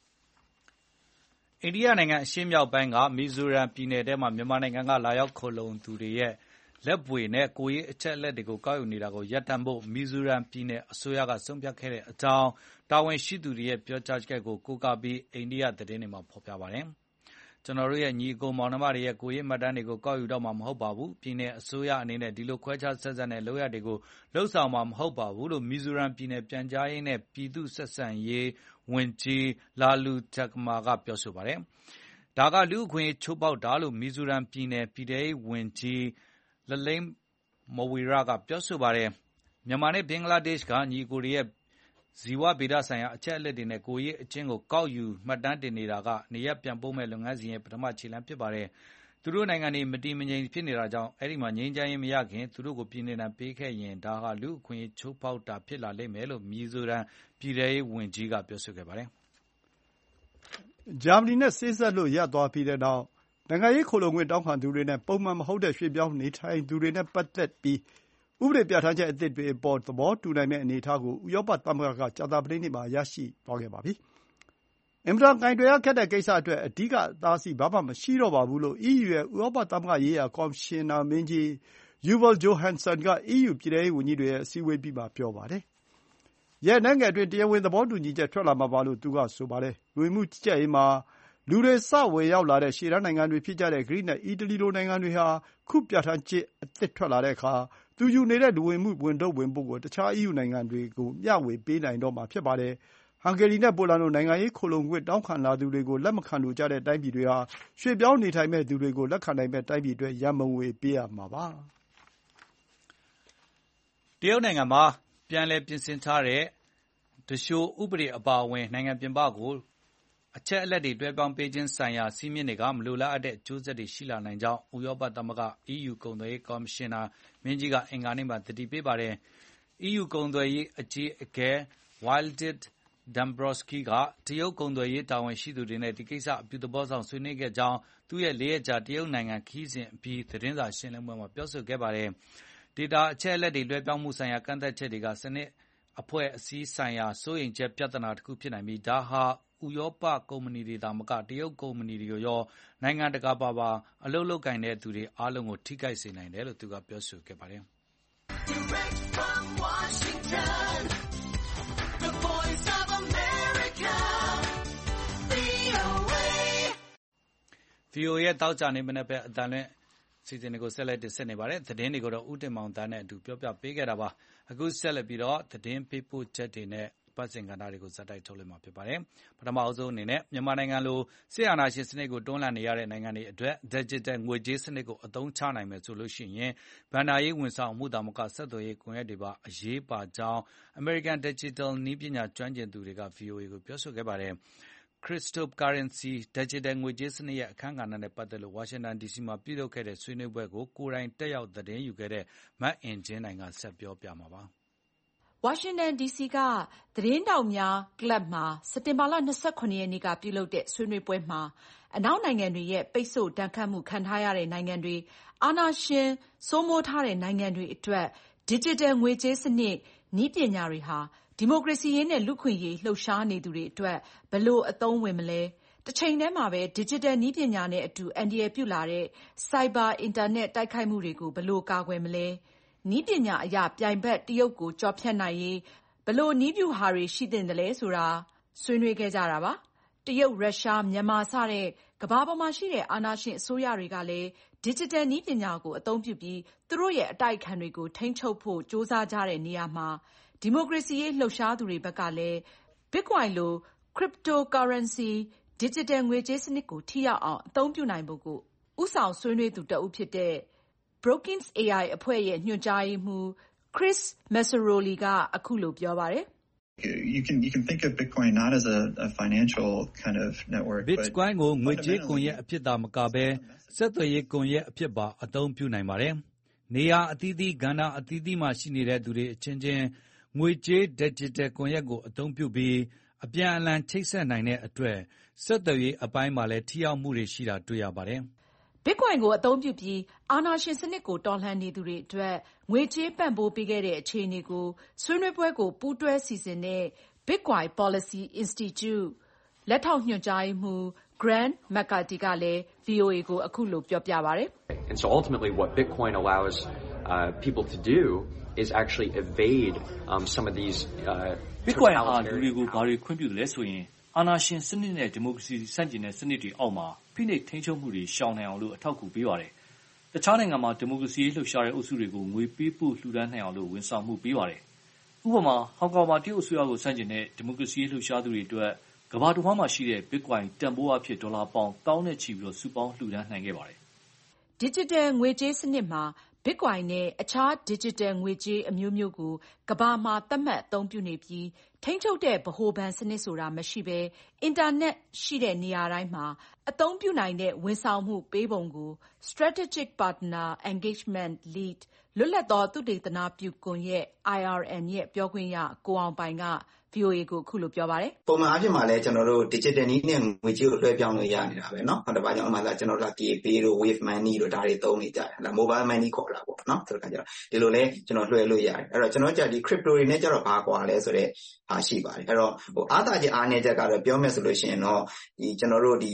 အိန္ဒိယနိုင်ငံအရှေ့မြောက်ပိုင်းကမီဇိုရမ်ပြည်နယ်ထဲမှာမြန်မာနိုင်ငံကလာရောက်ခိုလှုံသူတွေရဲ့လက်ဗွေနဲ့ကိုယ်ရေးအချက်အလက်တွေကိုကောက်ယူနေတာကိုရပ်တန့်ဖို့မီဇိုရမ်ပြည်နယ်အစိုးရကဆုံးဖြတ်ခဲ့တဲ့အကြောင်းတာဝန်ရှိသူတွေရဲ့ပြောကြားချက်ကိုကိုးကားပြီးအိန္ဒိယသတင်းတွေမှာဖော်ပြပါတယ်။ကျွန်တော်တို့ရဲ့ညီအကိုမောင်နှမတွေရဲ့ကိုယ်ရေးမှတ်တမ်းတွေကိုကောက်ယူတော့မှာမဟုတ်ပါဘူးပြည်နယ်အစိုးရအနေနဲ့ဒီလိုခွဲခြားဆက်ဆံတဲ့လုပ်ရတွေကိုလှုပ်ဆောင်မှာမဟုတ်ပါဘူးလို့မီဇိုရမ်ပြည်နယ်ပြန်ကြားရေးနဲ့ပြည်သူ့ဆက်ဆံရေးဝန်ကြီးလာလူတက်မာကပြောဆိုပါတယ်ဒါကလူ့အခွင့်ချိုးပေါက်တာလို့မီဇိုရမ်ပြည်နယ်ပြည်ထောင်စုဝန်ကြီးလလိမ်မဝီရာကပြောဆိုပါတယ်မြန်မာနဲ့ဘင်္ဂလားဒေ့ရှ်ကညီအကိုတွေရဲ့ဇီဝဗေဒဆိုင်ရာအချက်အလက်တွေနဲ့ကိုယ်ရေးအချင်းကိုကောက်ယူမှတ်တမ်းတင်နေတာကနေရပြန်ပို့မဲ့လုပ်ငန်းစဉ်ရဲ့ပထမခြေလှမ်းဖြစ်ပါတယ်။သူတို့နိုင်ငံတွေမတည်မငြိမ်ဖြစ်နေတာကြောင့်အဲ့ဒီမှာငြိမ်းချမ်းရေးမရခင်သူတို့ကိုပြည်내တံပေးခဲ့ရင်ဒါဟာလူအခွင့်အရေးချိုးဖောက်တာဖြစ်လာလိမ့်မယ်လို့မီဇိုရမ်ပြည်ထောင်ရေးဝန်ကြီးကပြောဆိုခဲ့ပါတယ်။ဂျာမနီနဲ့ဆေးဆက်လို့ရပ်သွားပြီးတဲ့နောက်နိုင်ငံရေးခိုလှုံခွင့်တောင်းခံသူတွေနဲ့ပုံမှန်မဟုတ်တဲ့ရွှေ့ပြောင်းနေထိုင်သူတွေနဲ့ပတ်သက်ပြီးဥပဒေပြဋ္ဌာန်းချက်အသစ်တွေအပေါ်သဘောတူနိုင်မယ့်အနေအထားကိုဥရောပသမဂ္ဂကကြာသပတေးနေ့မှာရရှိသွားခဲ့ပါပြီ။အင်မတန်ကိုင်တွယ်ရခက်တဲ့ကိစ္စအတွက်အဓိကအတားအဆီးဘာမှမရှိတော့ပါဘူးလို့ EU ရဲ့ဥရောပသမဂ္ဂရေးရာကော်မရှင်နာမင်းကြီး Ylva Johansson က EU ပြည်ထောင်ရေးဝန်ကြီးတွေရဲ့အစည်းအဝေးအပြီးမှာပြောပါတယ်။ရက်အနည်းငယ်အတွင်းတရားဝင်သဘောတူညီချက်ထွက်လာမှာပါလို့သူကဆိုပါတယ်။လူဝင်မှုကြီးကြပ်ရေးမှာလူတွေစဝင်ရောက်လာတဲ့ရှေ့တန်းနိုင်ငံတွေဖြစ်ကြတဲ့ဂရိနဲ့အီတလီလိုနိုင်ငံတွေဟာခုပြဋ္ဌာန်းချက်အသစ်ထွက်လာတဲ့အခါသူယူနေတဲ့လူဝင်မှုဝန်ထုတ်ဝန်ပို့ကိုတခြား EU နိုင်ငံတွေကိုမျှဝေပေးနိုင်တော့မှာဖြစ်ပါတယ်။ဟန်ဂေရီနဲ့ပိုလန်လိုနိုင်ငံရေးခိုလှုံခွင့်တောင်းခံလာသူတွေကိုလက်မခံလိုကြတဲ့တိုင်းပြည်တွေဟာရွှေ့ပြောင်းနေထိုင်မဲ့သူတွေကိုလက်ခံနိုင်မဲ့တိုင်းပြည်အတွက်ရန်ပုံငွေပေးရမှာပါ။တရုတ်နိုင်ငံမှာပြန်လည်ပြင်ဆင်ထားတဲ့တရှိုးဥပဒေအပါအဝင်နိုင်ငံပြင်ပကိုအချက်အလက်တွေတွဲပြောင်းပေးခြင်းဆိုင်ရာစည်းမျဉ်းတွေကမလိုလားအပ်တဲ့အကျိုးဆက်တွေရှိလာနိုင်ကြောင်းဥရောပသမဂ္ဂ EU ကုန်သွယ်ရေးကော်မရှင်နာမင်းကြီးကအင်္ဂါနေ့မှာသတိပေးပါတယ်။ EU ကုန်သွယ်ရေးအကြီးအကဲ Valdis Dombrovskis ကတရုတ်ကုန်သွယ်ရေးတာဝန်ရှိသူတွေနဲ့ဒီကိစ္စအပြုသဘောဆောင်ဆွေးနွေးခဲ့ကြောင်းသူ့ရဲ့၄ရက်ကြာတရုတ်နိုင်ငံခရီးစဉ်အပြီးသတင်းစာရှင်းလင်းပွဲမှာပြောဆိုခဲ့ပါတယ်။ ဒေတာအချက်အလက်တွေလွှဲပြောင်းမှုဆိုင်ရာကန့်သတ်ချက်တွေကစနစ်အဖွဲ့အစည်းဆိုင်ရာစိုးရိမ်ချက်ပြဿနာတစ်ခုဖြစ်နိုင်ပြီးဒါဟာဥရောပကုမ္ပဏီတွေသာမကတရုတ်ကုမ္ပဏီတွေရောနိုင်ငံတကာပါအလုပ်လုပ်ကိုင်တဲ့သူတွေအားလုံးကိုထိခိုက်စေနိုင်တယ်လို့သူကပြောဆိုခဲ့ပါတယ်။ VOA ရဲ့တောက်ကြနေမနေ့ပဲအတန်လွင့်စီစဉ်တွေကိုဆက်လက်တင်ဆက်နေပါတယ်သတင်းတွေကိုတော့ဦးတင်မောင်တန်းနဲ့အတူပြောပြပေးခဲ့တာပါအခုဆက်လက်ပြီးတော့သတင်းပေးပို့ချက်တွေနဲ့ပတ်စင်ကဏ္ဍတွေကိုဇာတ်တိုက်ထုတ်လွှင့်မှာဖြစ်ပါတယ်ပထမအဆုံးအနေနဲ့မြန်မာနိုင်ငံလိုစစ်အာဏာရှင်စနစ်ကိုတွန်းလှန်နေရတဲ့နိုင်ငံတွေအတွက် Digital ငွေကြေးစနစ်ကိုအသုံးချနိုင်မယ်ဆိုလို့ရှိရင်ဘဏ္ဍာရေးဝန်ဆောင်မှုတာမကဆက်သွယ်ရေးကွန်ရက်တွေပါအရေးပါကြောင်း American Digital နည်းပညာကျွမ်းကျင်သူတွေက VOA ကိုပြောဆိုခဲ့ပါတယ်Cryptocurrency Digital ငွေကြေးစနစ်ရဲ့အခန်းကဏ္ဍနဲ့ပတ်သက်လို့ဝါရှင်တန် DC မှာပြုလုပ်ခဲ့တဲ့ဆွေးနွေးပွဲကိုကိုယ်တိုင်တက်ရောက်သတင်းယူခဲ့တဲ့မတ်အင်ဂျင်းနိုင်ကဆက်ပြောပြမှာပါဝါရှင်တန် DC ကသတင်းတောက်များကလပ်မှာစက်တင်ဘာလ29ရက်နေ့ကပြုလုပ်တဲ့ဆွေးနွေးပွဲမှာအနောက်နိုင်ငံတွေရဲ့ပိတ်ဆို့ဒဏ်ခတ်မှုခံထားရတဲ့နိုင်ငံတွေအာဏာရှင်စိုးမိုးထားတဲ့နိုင်ငံတွေအတွက် Digital ငွေကြေးစနစ်နည်းပညာတွေဟာဒီမိုကရေစီရေးနဲ့လူ့ခွင့်ရေးလှုပ်ရှားနေသူတွေအတွက်ဘယ်လိုအသုံးဝင်မလဲတစ်ချိန်တည်းမှာပဲ Digital နည်းပညာနဲ့အတူအန္တရာယ်ပြုလာတဲ့ Cyber အင်တာနက်တိုက်ခိုက်မှုတွေကိုဘယ်လိုကာကွယ်မလဲနည်းပညာအရပြိုင်ဘက်တရုတ်ကိုကျော်ဖြတ်နိုင်ရေးဘယ်လိုနည်းဗျူဟာတွေရှိသင့်တယ်လဲဆိုတာဆွေးနွေးခဲ့ကြတာပါတရုတ်ရုရှားမြန်မာစတဲ့ကမ္ဘာပေါ်မှာရှိတဲ့အာဏာရှင်အစိုးရတွေကလည်း Digital နည်းပညာကိုအသုံးပြုပြီးသူတို့ရဲ့အတိုက်အခံတွေကိုထိန်းချုပ်ဖို့ကြိုးစားကြတဲ့နေရာမှာဒီမိုကရေစီရေးလှုပ်ရှားသူတွေဘက်ကလည်း Bitcoin လို Cryptocurrency Digital ငွေကြေးစနစ်ကိုထိရောက်အောင်အသုံးပြုနိုင်ဖို့ကိုဦးဆောင်ဆွေးနွေးသူတဦးဖြစ်တဲ့ Brookings AI အဖွဲ့ရဲ့ညွှန်ကြားရေးမှူး Chris Messeroli ကအခုလိုပြောပါတယ် You can think of Bitcoin not as a financial kind of network Bitcoin ကိုငွေကြေးကွန်ရက်အဖြစ်သာမကဘဲဆက်သွယ်ရေးကွန်ရက်အဖြစ်ပါအသုံးပြုနိုင်ပါတယ်နေရာအသီးသီးကဏ္ဍအသီးသီးမှာရှိနေတဲ့သူတွေအချင်းချင်းငွေကြေး Digital ကွန်ရက်ကိုအသုံးပြုပြီးအပြန်အလှန်ချိတ်ဆက်နိုင်တဲ့အတွက်ဆက်သွယ်ရေးအပိုင်းမှာလည်းထိရောက်မှုတွေရှိတာတွေ့ရပါတယ် Bitcoin ကိုအသုံးပြုပြီးအာဏာရှင်စနစ်ကိုတော်လှန်နေသူတွေအတွက်ငွေကြေးပံ့ပိုးပေးခဲ့တဲ့အခြေအနေကိုဆွေးနွေးပွဲကိုပူးတွဲစီစဉ်တဲ့ Bitcoin Policy Institute လက်ထောက်ညွှန်ကြားရေးမှူး Grant McCarthy ကလည်း VOA ကိုအခုလိုပြောပြပါတယ် And so ultimately what Bitcoin allows people to do is actually evade some of these Bitcoin ဟာလူတွေကိုဘာတွေခွင့်ပြုတယ်လဲဆိုရင်အာဏာရှင်စနစ်နဲ့ဒီမိုကရေစီဆန့်ကျင်တဲ့စနစ်တွေအောက်မှာဖိနှိပ်ထိန်းချုပ်မှုတွေရှောင်နိုင်အောင်လို့အထောက်အကူပေးပါတယ်။တခြားနိုင်ငံမှာဒီမိုကရေစီလှုပ်ရှားတဲ့အုပ်စုတွေကိုငွေပေးပို့လှူဒါန်းနိုင်အောင်လို့ဝန်ဆောင်မှုပေးပါတယ်။ဥပမာဟောင်ကောင်မှာတရုတ်အစိုးရကိုဆန့်ကျင်တဲ့ဒီမိုကရေစီလှုပ်ရှားသူတွေအတွက်ကမ္ဘာတစ်ဝန်းမှာရှိတဲ့ Bitcoin တန်ဖိုးအဖြစ်ဒေါ်လာပေါင်သောင်းနဲ့ချီပြီးစုပေါင်းလှူဒါန်းနိုင်ခဲ့ပါတယ်။ Digital ငွေကြေးစနစ်မှာBitcoin နဲ့အခြား Digital ငွေကြေးအမျိုးမျိုးကိုကမ္ဘာမှာသတ်မှတ်အသုံးပြုနေပြီးထိန်းချုပ်တဲ့ဗဟိုဘဏ်စနစ်ဆိုတာမရှိဘဲအင်တာနက်ရှိတဲ့နေရာတိုင်းမှာအသုံးပြုနိုင်တဲ့ဝန်ဆောင်မှုပေးပုံကို Strategic Partner Engagement Lead လွတ်လပ်သောသုတေသနပြုကွန်ရက် IRN ရဲ့ပြောခွင့်ရကိုအောင်ပိုင်ကVOA ကိုအခုလိုပြောပါတယ်ပုံမှန်အားဖြင့်မှာလည်းကျွန်တော်တို့ digital နည်းနဲ့ငွေကြေးကိုလွှဲပြောင်းလို့ရနေတာပဲเนาะဒါပါကြောင့်အမှကျွန်တော်တို့ PayPay တို့ Wave Money တို့ဒါတွေသုံးနေကြတယ် Mobile Money ခေါ်တာပေါ့เนาะဆိုတော့ကျတော့ဒီလိုလဲကျွန်တော်လွှဲလို့ရတယ်အဲ့တော့ကျွန်တော်ကြာဒီ crypto တွေနဲ့ကျတော့ဘာကွာလဲဆိုတော့ဟာရှိပါတယ်အဲ့တော့အားသာချက်အားနည်းချက်ကတော့ပြောမယ်ဆိုလို့ရှိရင်တော့ဒီကျွန်တော်တို့ဒီ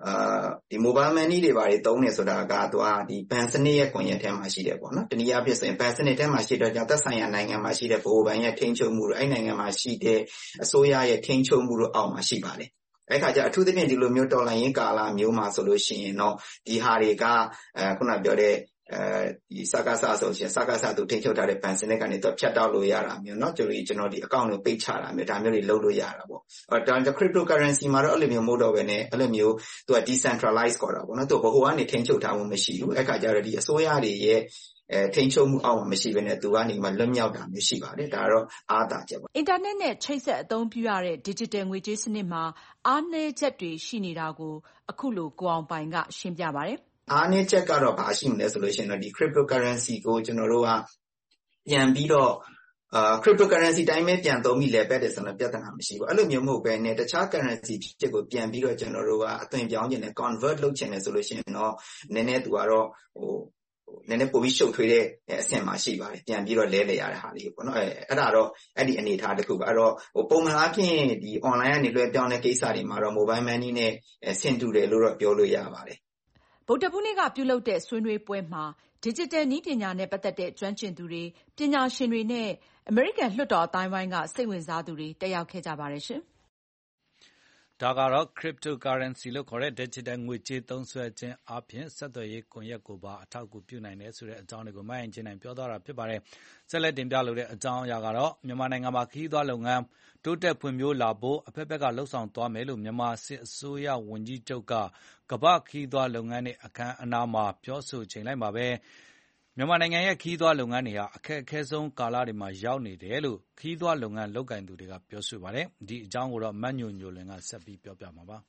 Mobile Money တွေဘာတွေသုံးနေဆိုတာကသူကဒီဘဏ်စနစ်ရဲ့ကွန်ရက်ထဲမှာရှိတယ်ပေါ့เนาะတနည်းအားဖြင့်ဆိုရင်ဘဏ်စနစ်ထဲမှာရှိတဲ့ကြောင့်သက်ဆိုင်ရာနိုင်ငံမှာရှိတဲ့ဗဟိုဘဏ်ရဲ့ထိန်းချုပ်မှုတို့အဲ့နိုင်ငံမှာရှိတဲ့အစိုးရရဲ့ထိန်းချုပ်မှုတို့အောက်မှာရှိပါတယ်အဲ့ခါကျအထူးသဖြင့်ဒီလိုမျိုးတော်လှန်ရေးကာလမျိုးမှာဆိုလို့ရှိရင်တော့ဒီဟာတွေကခုနပြောတဲ့ဒီစကားစားဆိုရှင်စကားစားသူထိန်းချုပ်ထားတဲ့ဘဏ်စနစ်ကနေတော့ဖြတ်တောက်လို့ရတာမျိုးเนาะကျွန်တော်ဒီ account ကိုပိတ်ချတာမျိုးဒါမျိုးတွေလုပ်လို့ရတာပေါ့ဒါ cryptocurrency မှာတော့အဲ့လိုမျိုးမဟုတ်တော့ဘဲနဲ့အဲ့လိုမျိုးသူက decentralize ခေါ်တာပေါ့เนาะသူဘဟိုကနေထိန်းချုပ်ထားမှုမရှိဘူးအဲ့ခါကျတော့ဒီအစိုးရတွေရဲ့ထိန်းချုပ်မှုအောက်မှာမရှိဘဲနဲ့သူကနေမှလွတ်မြောက်တာမျိုးရှိပါတယ်ဒါကတော့အားသာချက်ပေါ့အင်တာနက်နဲ့ချိတ်ဆက်အသုံးပြုရတဲ့ digital ငွေကြေးစနစ်မှာအားနည်းချက်တွေရှိနေတာကိုအခုလိုကိုအောင်ပိုင်ကရှင်းပြပါတယ်အားနည်းချက်ကတော့ဘာရှိမလဲဆိုလို့ရှိရင်တော့ဒီ cryptocurrency ကိုကျွန်တော်တို့ကပြန်ပြီးတော့cryptocurrency တိုင်းပဲပြန်သုံးပြီးလဲပဲတယ်ဆိုတော့ပြဿနာမရှိဘူးအဲ့လိုမျိုးမဟုတ်ဘဲနဲ့တခြား currency ဖြစ်ကိုပြန်ပြီးတော့ကျွန်တော်တို့ကအသွင်ပြောင်းခြင်းနဲ့ convert လုပ်ခြင်းနဲ့ဆိုလို့ရှိရင်တော့နည်းနည်းသူကတော့နည်းနည်းပိုပြီးရှုပ်ထွေးတဲ့အဆင့်မှာရှိပါတယ်ပြန်ပြီးတော့လဲရတဲ့ဟာလေးပေါ့နော်အဲ့ဒါတော့အဲ့ဒီအနေထားတစ်ခုပါအဲ့တော့ပုံမှန်အားဖြင့်ဒီ online ကနေလွှဲပြောင်းတဲ့ကိစ္စတွေမှာတော့ mobile money နဲ့ဆင်တူတယ်လို့တော့ပြောလို့ရပါတယ်ဗုဒ္ဓဘုနေ့ကပြုလုပ်တဲ့ဆွေးနွေးပွဲမှာ digital နည်းပညာနဲ့ပတ်သက်တဲ့ကျွမ်းကျင်သူတွေပညာရှင်တွေနဲ့အမေရိကန်လွှတ်တော်အတိုင်းဝိုင်းကစိတ်ဝင်စားသူတွေတက်ရောက်ခဲ့ကြပါတယ်ရှင်ဒါကတော့ cryptocurrency လို့ခေါ်တဲ့ digital ငွေကြေးသုံးစွဲခြင်းအပြင်ဆက်သွယ်ရေးကွန်ရက်ကိုပါအထောက်အကူပြုနိုင်တယ်ဆိုတဲ့အကြောင်းတွေကိုမအင်ဂျင်နိုင်ပြောသွားတာဖြစ်ပါတယ်။ဆက်လက်တင်ပြလိုတဲ့အကြောင်းအရာကတော့မြန်မာနိုင်ငံမှာခရီးသွားလုပ်ငန်းတိုးတက်ဖွံ့ဖြိုးလာဖို့အဖက်ဖက်ကလှုံ့ဆော်သွားမယ်လို့မြန်မာစစ်အစိုးရဝန်ကြီးချုပ်ကကမ္ဘာခရီးသွားလုပ်ငန်းရဲ့အခမ်းအနားမှာပြောဆိုချိန်လိုက်ပါပဲမြန်မာနိုင်ငံရဲ့ခရီးသွားလုပ်ငန်းတွေဟာအခက်အခဲဆုံးကာလတွေမှာရောက်နေတယ်လို့ခရီးသွားလုပ်ငန်းလုပ်ကိုင်သူတွေကပြောဆိုပါတယ်။ဒီအကြောင်းကိုတော့မညိုညိုလွင်ကဆက်ပြီးပြောပြမှာပါ။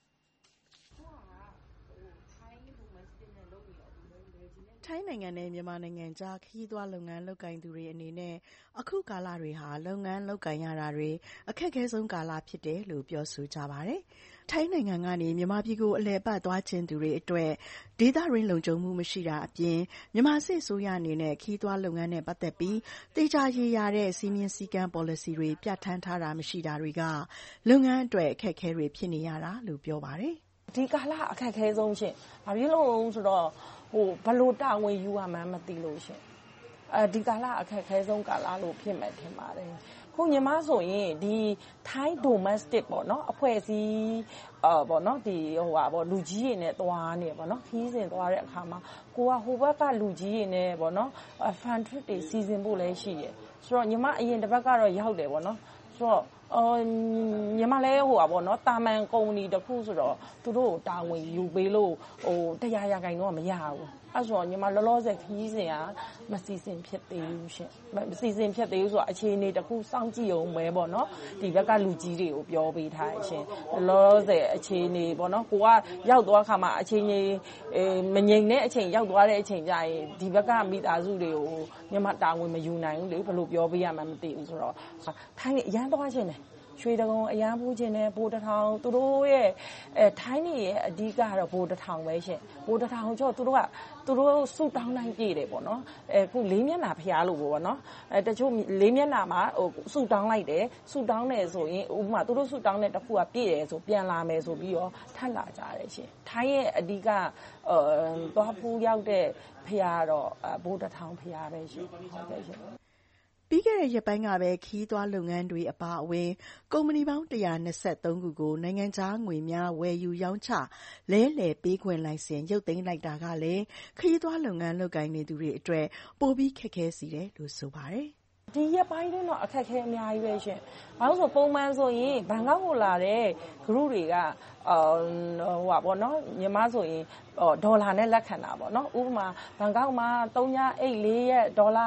ထိုင်းနိုင်ငံနဲ့မြန်မာနိုင်ငံကြားခရီးသွားလုပ်ငန်းလုပ်ကိုင်သူတွေအနေနဲ့အခုကာလတွေဟာလုပ်ငန်းလုပ်ကိုင်ရတာတွေအခက်အခဲဆုံးကာလဖြစ်တယ်လို့ပြောဆိုကြပါတယ်။ထိုင်းနိုင်ငံကနေမြန်မာပြည်ကိုအလည်အပတ်သွားချင်သူတွေအတွက်ဒေသရင်းလုံခြုံမှုမရှိတာအပြင်မြန်မာစစ်အစိုးရအနေနဲ့ခရီးသွားလုပ်ငန်းနဲ့ပတ်သက်ပြီးတေချာရေရာတဲ့စီမင်းစည်းကမ်း policy တွေပြဋ္ဌာန်းထားတာမရှိတာတွေကလုပ်ငန်းအတွက်အခက်အခဲတွေဖြစ်နေရတာလို့ပြောပါတယ်။ဒီကာလအခက်အခဲဆုံးရှင်။ဘာဖြစ်လို့ဆိုတော့ဘလို့တာဝန်ယူရမှန်းမသိလို့ရှင်ဒီကာလအခက်အခဲဆုံးကာလလို့ဖြစ်မယ်ထင်ပါတယ်ခုညီမဆိုရင်ဒီထိုင်း domestic ပေါ့နော်အဖွဲ့အစည်းပေါ့နော်ဒီလူကြီးတွေနဲ့သွားနေပေါ့နော်ခီးစဉ်သွားတဲ့အခါမှာကိုကဟိုဘက်ကလူကြီးတွေနဲ့ပေါ့နော် fan trip တွေစီစဉ်ဖို့လည်းရှိတယ်ဆိုတော့ညီမအရင်တစ်ပတ်ကတော့ရောက်တယ်ပေါ့နော်ဆိုတော့ညီမလည်းပေါ့နော်တာမန်ကုမ္ပဏီတစ်ခုဆိုတော့သူတို့ကိုတာဝန်ယူပေးလို့100ရာခိုင်နှုန်းကမရဘူးအဲ့ဆိုညီမလောလောဆယ်ခီးစဉ်ကမစီစဉ်ဖြစ်သေးဘူးရှင်မစီစဉ်ဖြစ်သေးဘူးဆိုတော့အခြေအနေတစ်ခုစောင့်ကြည့်အောင်ပဲပေါ့နော်ဒီဘက်ကလူကြီးတွေကိုပြောပေးထားရှင်လောလောဆယ်အခြေအနေပေါ့နော်ကိုကရောက်သွားခါမှာအခြေအနေမငြိမ်တဲ့အချိန်ရောက်သွားတဲ့အချိန်ကျရင်ဒီဘက်ကမိသားစုတွေကိုညီမတာဝန်မယူနိုင်ဘူးလေဘယ်လိုပြောပေးရမှန်းမသိဘူးဆိုတော့ထိုင်းအရန်သွားခြင်းတယ်ရွှေတကုံအရန်ပူးခြင်းနဲ့ဘိုးတထောင်သူတို့ရဲ့ထိုင်းနေရဲ့အဓိကကတော့ဘိုးတထောင်ပဲရှင်ဘိုးတထောင်ကျော်သူတို့စုတောင်းတိုင်းပြည့်တယ်ပေါ့နော်ခုလေးမျက်နှာဖျားလို့ပေါ့နော်တချို့လေးမျက်နှာမှာစုတောင်းလိုက်တယ်စုတောင်းတယ်ဆိုရင်ဥပမာသူတို့စုတောင်းတဲ့တစ်ခုကပြည့်တယ်ဆိုပြန်လာမယ်ဆိုပြီးတော့ထပ်လာကြတယ်ရှင်ထိုင်းရဲ့အဓိကသွားဖူးရောက်တဲ့ဖျားတော့ဘိုးတထောင်ဖျားပဲရှင်ဟုတ်ကဲ့ရှင်ပြီးခဲ့တဲ့ရက်ပိုင်းကပဲခရီးသွားလုပ်ငန်းတွေအပါအဝင်ကုမ္ပဏီပေါင်း123ခုကိုနိုင်ငံခြားငွေများဝယ်ယူရောင်းချလဲလှယ်ပေးခွင့်လိုင်စင်ရုပ်သိမ်းလိုက်တာကလည်းခရီးသွားလုပ်ငန်းလုပ်ကိုင်နေသူတွေအတွက်ပိုပြီးခက်ခဲစေတယ်လို့ဆိုပါတယ်။ဒီရက်ပိုင်းတွင်းတော့အခက်အခဲအများကြီးပဲရှင်။ဘာလို့ဆိုပုံမှန်ဆိုရင်ဘန်ကောက်ကိုလာတဲ့ group တွေကမြန်မာဆိုရင်ဒေါ်လာနဲ့လက်ခံတာပေါ့နော်။ဥပမာဘန်ကောက်မှာ3ညအိတ်4ရက်ဒေါ်လာ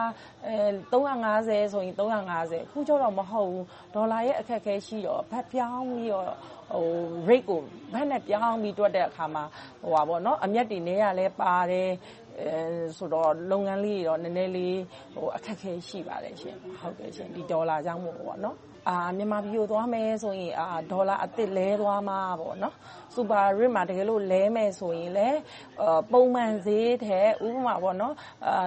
350ဆိုရင်350အခုကျတော့မဟုတ်ဘူး။ဒေါ်လာရဲ့အခက်အခဲရှိတော့ဘတ်ပြောင်းပြီးတော့rate ကိုဘတ်နဲ့ပြောင်းပြီးတွက်တဲ့အခါမှာအမြတ်တွေနဲ့ရလဲပါတယ်ဆိုတော့လုပ်ငန်းလေးတွေတော့နည်းနည်းလေးအခက်အခဲရှိပါတယ်ရှင်ဟုတ်ကဲ့ရှင်ဒီဒေါ်လာကြောင့်မို့ပေါ့နော်မြန်မာပြည်ကိုသွားမယ်ဆိုရင်ဒေါ်လာအသစ်လဲသွားမှာပေါ့နော်စူပါရစ်မှာတကယ်လို့လဲမယ်ဆိုရင်လည်းပုံမှန်ဈေးထက်ဥပမာပေါ့နော်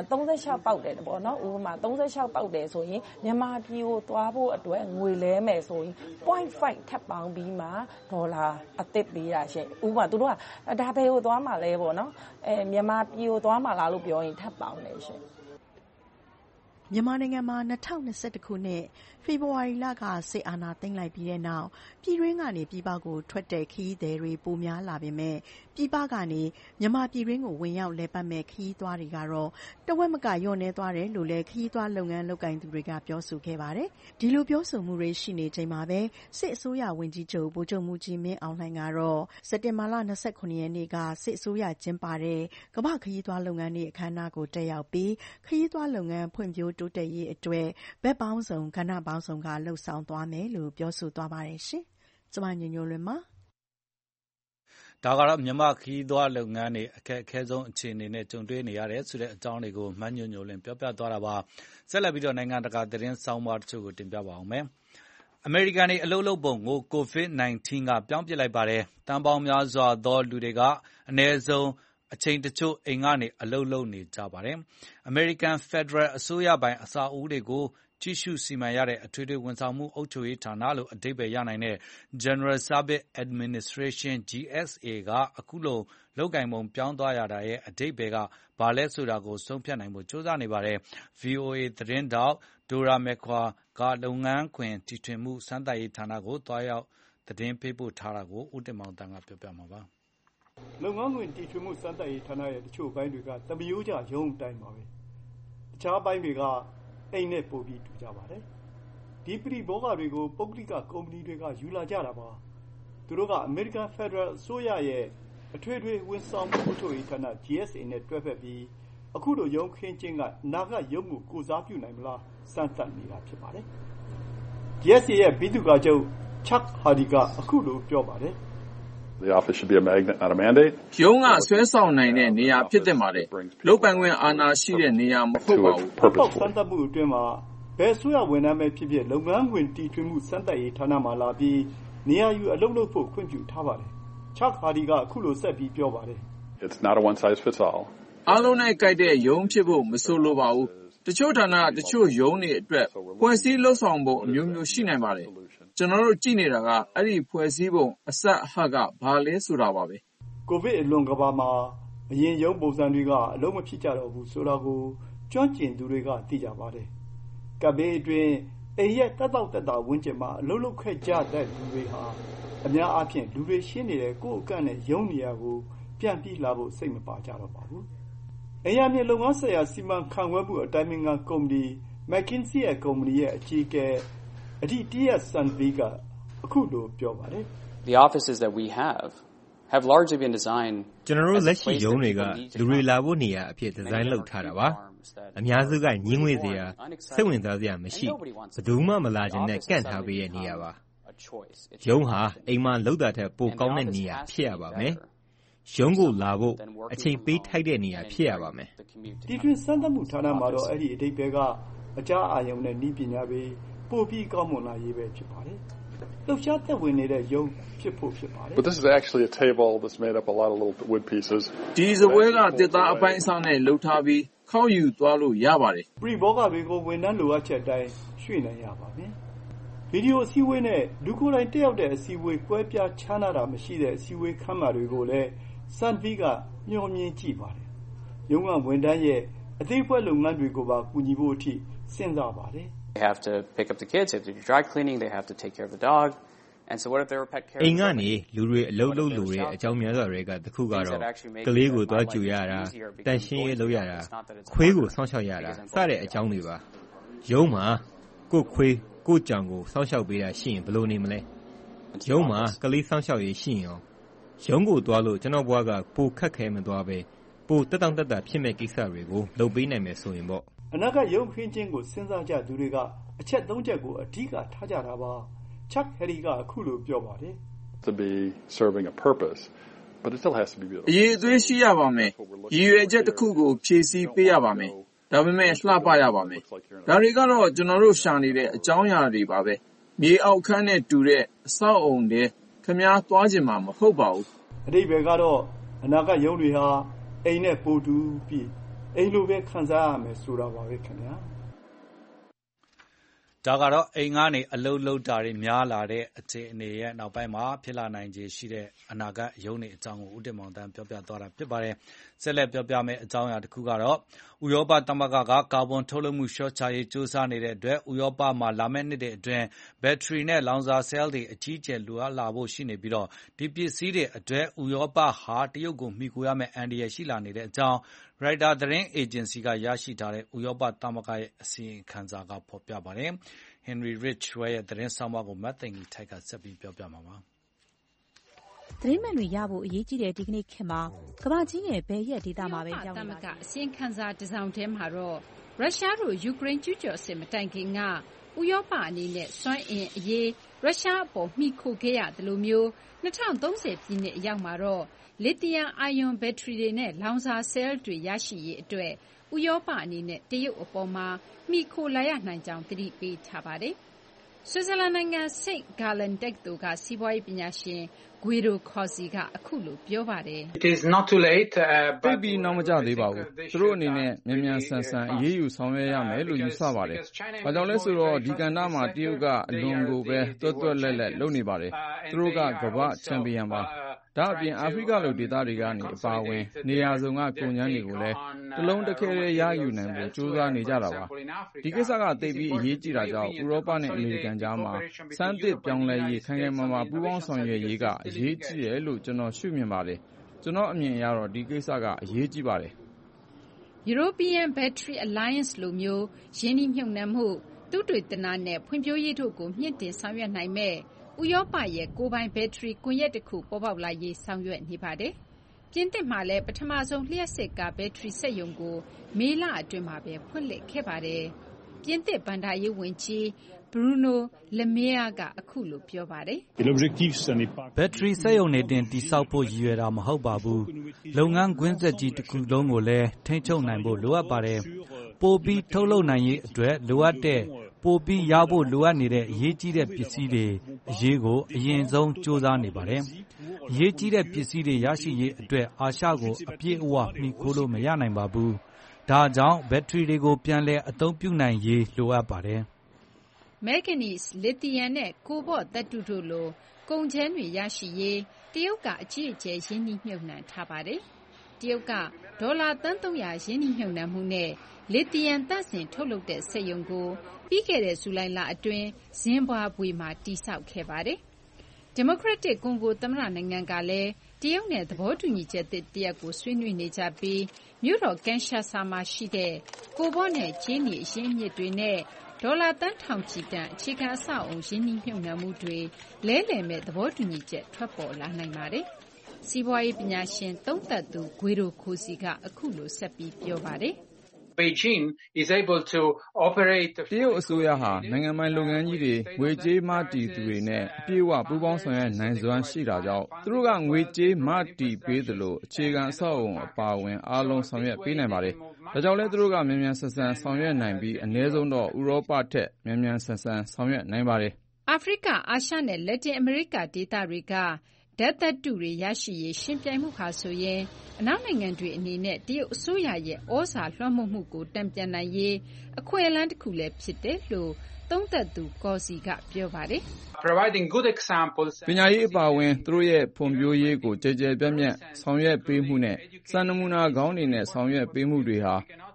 36ပေါက်တယ်ပေါ့နော်ဥပမာ36ပေါက်တယ်ဆိုရင်မြန်မာပြည်ကိုသွားဖို့အတွက်ငွေလဲမယ်ဆိုရင် 0.5 ထပ်ပေါင်းပြီးမှဒေါ်လာအသစ်ပေးတာရှင်ဥပမာသူတို့ကဒါပဲကိုသွားမှာလဲပေါ့နော်မြန်မာပြည်ကိုသွားမှာလားလို့ပြောရင်ထပ်ပေါင်းတယ်ရှင်မြန်မာနိုင်ငံမှာ2021ခုနှစ်ဖေဖော်ဝါရီလကစစ်အာဏာသိမ်းလိုက်ပြီးတဲ့နောက်ပြည်တွင်းကနေပြည်ပကိုထွက်တဲ့ခရီးသည်တွေပိုများလာပေမဲ့ပြည်ပကနေမြန်မာပြည်တွင်းကိုဝင်ရောက်လည်ပတ်မဲ့ခရီးသွားတွေကတော့တဝက်မကလျော့နည်းသွားတယ်လို့လည်းခရီးသွားလုပ်ငန်းလုပ်ကိုင်သူတွေကပြောဆိုခဲ့ပါတယ်။ဒီလိုပြောဆိုမှုတွေရှိနေချိန်မှာပဲစစ်အစိုးရဝန်ကြီးချုပ်ဗိုလ်ချုပ်မှူးကြီးမင်းအောင်လှိုင်ကတော့စက်တင်ဘာလ29ရက်နေ့ကစစ်အစိုးရကျင်းပတဲ့ကမ္ဘာခရီးသွားလုပ်ငန်းရဲ့အခမ်းအနားကိုတက်ရောက်ပြီးခရီးသွားလုပ်ငန်းဖွံ့ဖြိုးတိုးတက်ရေးအတွက်ဘက်ပေါင်းစုံကဏ္ဍပေါင်းစုံကလှုပ်ဆောင်သွားမယ်လို့ပြောဆိုသွားပါတယ်ရှင်။ကျွန်မညညလွင်ပါဒါကတော့မြန်မာခရီးသွားလုပ်ငန်းတွေအခက်အခဲဆုံးအခြေအနေနဲ့ကြုံတွေ့နေရတယ်ဆိုတဲ့အကြောင်းတွေကိုမညညလွင်ပြောပြသွားတာပါ။ဆက်လက်ပြီးတော့နိုင်ငံတကာသတင်းဆောင်းပါးတချို့ကိုတင်ပြပါအောင်မယ်။အမေရိကန်တွေအလုပ်လုပ်ပုံကို COVID-19 ကပြောင်းပြလိုက်ပါတယ်။တန်ပေါင်းများစွာသောလူတွေကအနည်းဆုံးအချိန်တချို့အိမ်ကနေအလုပ်လုပ်နေကြပါတယ်။ American Federal အစိုးရပိုင်အဆောက်အဦတွေကိုကြီးစုစီမံရတဲ့အထွေထွေဝန်ဆောင်မှုအုပ်ချုပ်ရေးဌာနလို့အဓိပ္ပာယ်ရနိုင်တဲ့ General Service Administration GSA ကအခုလိုလုပ်ကိုင်ပုံပြောင်းသွားရတာရဲ့အဓိပ္ပာယ်ကဘာလဲဆိုတာကိုဆုံးဖြတ်နိုင်ဖို့ကြိုးစားနေပါတယ်။ VOA သတင်းတောက် Dora McCall ကလုပ်ငန်းခွင်တီထွင်မှုစမ်းသပ်ရေးဌာနကိုတွားရောက်သတင်းပေးပို့ထားတာကိုဦးတင်မောင်တန်းကပြောပြမှာပါ။လုပ်ငန်းခွင်တီထွင်မှုစမ်းသပ်ရေးဌာနရဲ့တချို့ပိုင်းတွေကတမျိုးကြရုံးတိုင်းပါပဲ။တခြားပိုင်းတွေကအိမ်နဲ့ပို့ပြီးတူကြပါတယ်။ဒီပရိဘောဂတွေကိုပုဂ္ဂလိကကုမ္ပဏီတွေကယူလာကြတာပါ။သူတို့က American Federal အစိုးရရဲ့အထွေထွေဝန်ဆောင်မှုအုပ်ချုပ်ရေးဌာန GSA နဲ့တွဲဖက်ပြီးအခုလိုရုံးခင်းခြင်းကနာဂတ်ရုံးကိုကိုစားပြုနိုင်မလားစမ်းသပ်နေတာဖြစ်ပါတယ်။ GSA ရဲ့ဗိသုကာချုပ် Chuck Hardy ကအခုလိုပြောပါတယ်။ The office should be a magnet, not a mandate. ရုံးကဆွဲဆောင်နိုင်တဲ့နေရာဖြစ်သင့်ပါတယ်။လုပ်ပိုင်ခွင့်အာဏာရှိတဲ့နေရာမဟုတ်ပါဘူး။ပေါ့စမ်းသပ်မှုအတွင်းမှာဘယ်ဆိုရဝန်ထမ်းပဲဖြစ်ဖြစ်လုပ်ငန်းခွင်တီထွင်မှုစမ်းသပ်ရေးဌာနမှာလာပြီးနေရာယူအလုပ်လုပ်ဖို့ခွင့်ပြုထားပါတယ်။ Chuck Hardy ကအခုလိုဆက်ပြီးပြောပါတယ်။ It's not a one size fits all. အားလုံးနဲ့ကိုက်တဲ့ရုံးဖြစ်ဖို့မဆိုလိုပါဘူး။တချို့ဌာနတချို့ရုံးတွေအတွက်ဖွဲ့စည်းလှုပ်ဆောင်ပုံအမျိုးမျိုးရှိနိုင်ပါတယ်။ကျွန်တော်တို့ကြည့်နေတာကအဲ့ဒီဖွဲ့စည်းပုံအစအဟကဘာလဲဆိုတာပါပဲ။ကိုဗစ်အလွန်ကဘာမှာအရင်ရုံးပုံစံတွေကအလုံးမဖြစ်ကြတော့ဘူးဆိုတာကိုကျွမ်းကျင်သူတွေကသိကြပါတယ်။ကပ်ဘေးအတွင်းအိမ်ရဲ့တက်တာဝန်းကျင်မှာအလုပ်လုပ်ခဲ့ကြတဲ့လူတွေဟာအများအားဖြင့်လူတွေရှင်းနေတဲ့ကိုယ့်အကန့်နဲ့ရုံးနေရာကိုပြန်ပြီးလာဖို့စိတ်မပါကြတော့ပါဘူး။အိမ်ယာမြေလုပ်ငန်းဆိုင်ရာစီမံခန့်ခွဲမှုအတိုင်းအမြံကုမ္ပဏီ McKinsey ရဲ့ကုမ္ပဏီရဲ့အကြီးအကဲအဒီတီယက်ဆန်ဗီကအခုလိုပြောပါတယ်။ The offices that we have largely been designed ကျွန်တော်တို့လက်ရှိရုံးတွေကလူတွေလာဖို့နေရာအဖြစ်ဒီဇိုင်းလုပ်ထားတာပါအများစုကညှင်းငွေစရာစိတ်ဝင်စားစရာမရှိဘယ်သူမှမလာခြင်းနဲ့ကန့်ထားပေးတဲ့နေရာပါရုံးဟာအိမ်မှာလုပ်တာထက်ပိုကောင်းတဲ့နေရာဖြစ်ရပါမယ်ရုံးကိုလာဖို့အချိန်ပေးထိုက်တဲ့နေရာဖြစ်ရပါမယ်ဒီတွင်စမ်းသပ်မှုဌာနမှာတော့အဲ့ဒီအဓိပ္ပာယ်ကအကြားအာရုံနဲ့ဤပညာတွေပိုပြီးကောင်းမွန်လာရေးပဲဖြစ်ပါတယ်လှုပ်ရှားသက်ဝင်နေတဲ့ရုံးဖြစ်ဖို့ဖြစ်ပါတယ် But this is actually a table that's made up a lot of little wood pieces ဒီစပွဲကတစ်သားအပိုင်းအစနဲ့လှုပ်ထားပြီးခေါက်ယူသွားလို့ရပါတယ်ပရိဘောဂတွေကိုဝန်ထမ်းလိုအပ်ချက်တိုင်းရွှေ့နိုင်ရပါမယ်ဗီဒီယိုအစည်းအဝေးနဲ့လူကိုယ်တိုင်တက်ရောက်တဲ့အစည်းအဝေးကွဲပြားခြားနားတာမရှိတဲ့အစည်းအဝေးခန်းမတွေကိုလည်းစန်ဗီကမျှော်မြင်ကြည့်ပါတယ်ရုံးကဝန်ထမ်းရဲ့အသေးဖွဲလုပ်ငန်းတွေကိုပါကူညီဖို့အထိစဉ်းစားပါတယ် They have to pick up the kids, they have to do dry cleaning, they have to take care of the dog. And so what if there were pet care? အိမ်ကနေလူတွေအလုပ်လုပ်လို့တဲ့အကြောင်းများစွာတွေကတစ်ခုကတော့ကလေးကိုသွားကြည့်ရတာတန်ရှင်းရေးလုပ်ရတာခွေးကိုစောင့်ရှောက်ရတာစတဲ့အကြောင်းတွေပါရုံးမှာကိုခွေးကိုကြောင်ကိုစောင့်ရှောက်ပေးတာရှိရင်ဘယ်လိုနေမလဲရုံးမှာကလေးစောင့်ရှောက်ရေးရှိရင်ရောရုံးကိုသွားလို့ကျွန်တော်ဘွားကပိုခက်ခဲမသွားပဲပိုတက်တောင့်တက်တာဖြစ်မဲ့ကိစ္စတွေကိုလုပ်ပေးနိုင်မယ်ဆိုရင်ပေါ့အနာဂတ်ရုံးခင်းချင်းကိုစဉ်းစားကြသူတွေကအချက်၃ချက်ကိုအဓိကထားကြတာပါChuck Harry ကအခုလိုပြောပါတယ် To be serving a purpose but it still has to be beautiful အရေးအသွေးရှိရပါမယ်ရည်ရွယ်ချက်တစ်ခုကိုဖြည့်ဆည်းပေးရပါမယ်ဒါပေမဲ့လှပရပါမယ်ဒါတွေကတော့ကျွန်တော်တို့ရှာနေတဲ့အကြောင်းအရာတွေပါပဲမြေအောက်ခန်းနဲ့တူတဲ့အဆောက်အုံတွေခင်ဗျားသွားခြင်းမှာမဟုတ်ပါဘူးအဓိပ္ပာယ်ကတော့အနာဂတ်ရုံးတွေဟာအိမ်နဲ့ပိုတူပြီးအိမ်လိုပဲခံစားရမယ်ဆိုတာပါပဲခင်ဗျာဒါကတော့အိမ်ကနေအလုပ်လုပ်တာတွေများလာတဲ့အခြေအနေရဲ့နောက်ပိုင်းမှာဖြစ်လာနိုင်ခြေရှိတဲ့အနာဂတ်ရုံးတွေအကြောင်းကိုဦးတင်မောင်တန်းပြောပြသွားတာဖြစ်ပါတယ်။ဆက်လက်ပြောပြမယ့်အကြောင်းအရာတစ်ခုကတော့ဥရောပသမဂ္ဂကကာဗွန်ထုတ်လွှတ်မှုလျှော့ချရေးစူးစမ်းနေတဲ့အတွက်ဥရောပမှာလာမယ့်နှစ်အတွင်းဘက်ထရီနဲ့လောင်စာဆဲလ်တွေအကြီးအကျယ်လိုအပ်လာဖို့ရှိနေပြီးတော့ဒီပစ္စည်းတွေအတွက်ဥရောပဟာတရုတ်ကိုမှီခိုရမယ့်အန္တရာယ်ရှိလာနေတဲ့အကြောင်းရိုက်တာသတင်းအေဂျင်စီကရရှိထားတဲ့ဥရောပသမဂ္ဂရဲ့အစီရင်ခံစာကဖော်ပြပါတယ်။ Henry Ridgwell ရဲ့သတင်းဆောင်မကိုမတ်သိင်္ဂီထိုက်ကဆက်ပြီးပြောပြမှာပါ။သတင်းမှန်တွေရဖို့အရေးကြီးတဲ့ဒီကနေ့ခေတ်မှာကမ္ဘာကြီးနဲ့ဘယ်ရက်ဒေသမှာပဲကြောင်းနေပါအစီရင်ခံစာတစောင်ထဲမှာတော့ရုရှားတို့ယူကရိန်းကျူးကျော်စစ်မတိုင်ခင်ကဥရောပအနေနဲ့စွမ်းအင်အရေးရုရှားအပေါ်မှီခိုခဲ့ရတယ်လို့မျိုး2030ပြည့်နှစ်အရောက်မှာတော့လစ်သီယမ်အိုင်ယွန်ဘက်ထရီတွေနဲ့လောင်စာဆဲလ်တွေရရှိရေးအတွက်ဥရောပအနေနဲ့တရုတ်အပေါ်မှာမှီခိုလာရနိုင်ကြောင်းသတိပေးထားပါတယ်။ဆွစ်ဇာလန်နိုင်ငံစိန့်ဂါလန်တက္ကသိုလ်ကစီးပွားရေးပညာရှင်ဂွေဒိုခေါ်စီကအခုလိုပြောပါတယ်။ It is not too late သိပ်ပြီးနောက်မကျသေးပါဘူး။သူတို့အနေနဲ့မြန်မြန်ဆန်ဆန်အရေးယူဆောင်ရွက်ရမယ်လို့ယူဆပါတယ်။ဘာကြောင့်လဲဆိုတော့ဒီကဏ္ဍမှာတရုတ်ကအလွန်ကိုပဲတွတ်တွတ်လက်လက်လုပ်နေပါတယ်။သူတို့ကကမ္ဘာ့ချန်ပီယံပါ။ဒါအပြင်အာဖရိကလိုဒေသတွေကနေအပါအဝင်နေရာစုံကကုန်ကျန်းတွေကိုလည်းတလုံးတစ်ခဲရယူနိုင်ဖို့ကြိုးစားနေကြတာပါ။ဒီကိစ္စကသိပ်ပြီးအရေးကြီးတာကြောင့်ဥရောပနဲ့အမေရိကန်ကြားမှာစမ်းသစ်ပြောင်းလဲရေးခိုင်ခိုင်မာမာပူးပေါင်းဆောင်ရွက်ရေးကအရေးကြီးတယ်လို့ကျွန်တော်ရှုမြင်ပါတယ်။ကျွန်တော်အမြင်အရတော့ဒီကိစ္စကအရေးကြီးပါတယ်။ European Battery Alliance လိုမျိုးရင်းနှီးမြှုပ်နှံမှုသုတေသနနဲ့ဖွံ့ဖြိုးရေးတို့ကိုမြင့်တင်ဆောင်ရွက်နိုင်မဲ့ဥရောပရဲ့ကိုယ်ပိုင်ဘက်ထရီကွန်ရက်တစ်ခုပေါ်ပေါက်လာရေးဆောင်ရွက်နေပါတယ်။ပြင်သစ်မှာလည်းပထမဆုံးလျှပ်စစ်ကားဘက်ထရီစက်ရုံကိုမေလအတွင်းမှာပဲဖွင့်လှစ်ခဲ့ပါတယ်။ပြင်သစ်ဘဏ္ဍာရေးဝန်ကြီး Bruno Le Maire ကအခုလိုပြောပါတယ်။ဘက်ထရီစက်ရုံတွေတင်တိစောက်ဖို့ရည်ရွယ်တာမဟုတ်ပါဘူး။လုပ်ငန်းကွင်းဆက်ကြီးတစ်ခုလုံးကိုလည်းထိန်းချုပ်နိုင်ဖို့လိုအပ်ပါတယ်။ပိုပြီးထုတ်လုပ်နိုင်ရေးအတွက်လိုအပ်တဲ့ပိုပြီးရဖို့လိုအပ်နေတဲ့အရေးကြီးတဲ့ပစ္စည်းတွေအရေးကိုအရင်ဆုံးစူးစမ်းနေပါတယ်။အရေးကြီးတဲ့ပစ္စည်းတွေရရှိရေးအတွက်အာရှကိုအပြည့်အဝမှီခိုလို့မရနိုင်ပါဘူး။ဒါကြောင့်ဘက်ထရီတွေကိုပြန်လည်အသုံးပြုနိုင်ရေးလိုအပ်ပါတယ်။ Manganese, lithium နဲ့ကိုဘော့သတ္တုတို့လိုကုန်ကြမ်းတွေရရှိရေးတရုတ်ကအကြီးအကျယ်ရင်းနှီးမြှုပ်နှံထားပါတယ်။တရုတ်ကဒေါ်လာသန်း300ရင်းနှီးမြှုပ်နှံမှုနဲ့လစ်သီယမ်သန့်စင်ထုတ်လုပ်တဲ့စက်ရုံကိုပြီးခဲ့တဲ့ဇူလိုင်လအတွင်းဇင်ဘာဘွေမှာတည်ဆောက်ခဲ့ပါတယ်။ဒီမိုကရက်တစ်ကွန်ဂိုသမ္မတနိုင်ငံကလည်းတရုတ်နဲ့သဘောတူညီချက်သစ်တရပ်ကိုဆွေးနွေးနေကြပြီးမြို့တော်ကန်ရှာဆာမှာရှိတဲ့ကိုဘော့နဲ့ကြေးနီအရင်းအမြစ်တွေနဲ့ဒေါ်လာသန်းထောင်ချီတန်အခြေခံအဆောက်အအုံရင်းနှီးမြှုပ်နှံမှုတွေလဲလှယ်မဲ့သဘောတူညီချက်ထွက်ပေါ်လာနိုင်ပါတယ်။စီးပွားရေးပညာရှင်သုံးသပ်သူဂွေဒိုခိုစီကအခုလိုဆက်ပြီးပြောပါတယ်။ Beijing is able to operate တရုတ်အစိုးရဟာနိုင်ငံပိုင်လုပ်ငန်းကြီးတွေငွေကြေးမတည်သူတွေနဲ့အပြည့်အဝပူးပေါင်းဆောင်ရွက်နိုင်စွမ်းရှိတာကြောင့်သူတို့ကငွေကြေးမတည်ပေးသလိုအခြေခံအဆောက်အအုံအပါအဝင်အားလုံးဆောင်ရွက်ပေးနိုင်ပါတယ်။ဒါကြောင့်လဲသူတို့ကမြန်မြန်ဆန်ဆန်ဆောင်ရွက်နိုင်ပြီးအနည်းဆုံးတော့ဥရောပထက်မြန်မြန်ဆန်ဆန်ဆောင်ရွက်နိုင်ပါတယ်။အာဖရိကအာရှနဲ့လက်တင်အမေရိကဒေသတွေကဓာတ်သတ္တုတွေရရှိရေးယှဉ်ပြိုင်မှုဟာဆိုရင်အနောက်နိုင်ငံတွေအနေနဲ့တရုတ်အစိုးရရဲ့ဩဇာလွှမ်းမိုးမှုကိုတန်ပြန်နိုင်ရေးအခွင့်အလမ်းတစ်ခုလည်းဖြစ်တယ်လို့သုံးသပ်သူကော်စီကပြောပါတယ်။ Providing good examples ပညာရေးအပါအဝင်သူတို့ရဲ့ဖွံ့ဖြိုးရေးကိုကြည်ကြဲပြန့်ပြန့်ဆောင်ရွက်ပေးမှုနဲ့စံနမူနာကောင်းတွေနဲ့ဆောင်ရွက်ပေးမှုတွေဟာ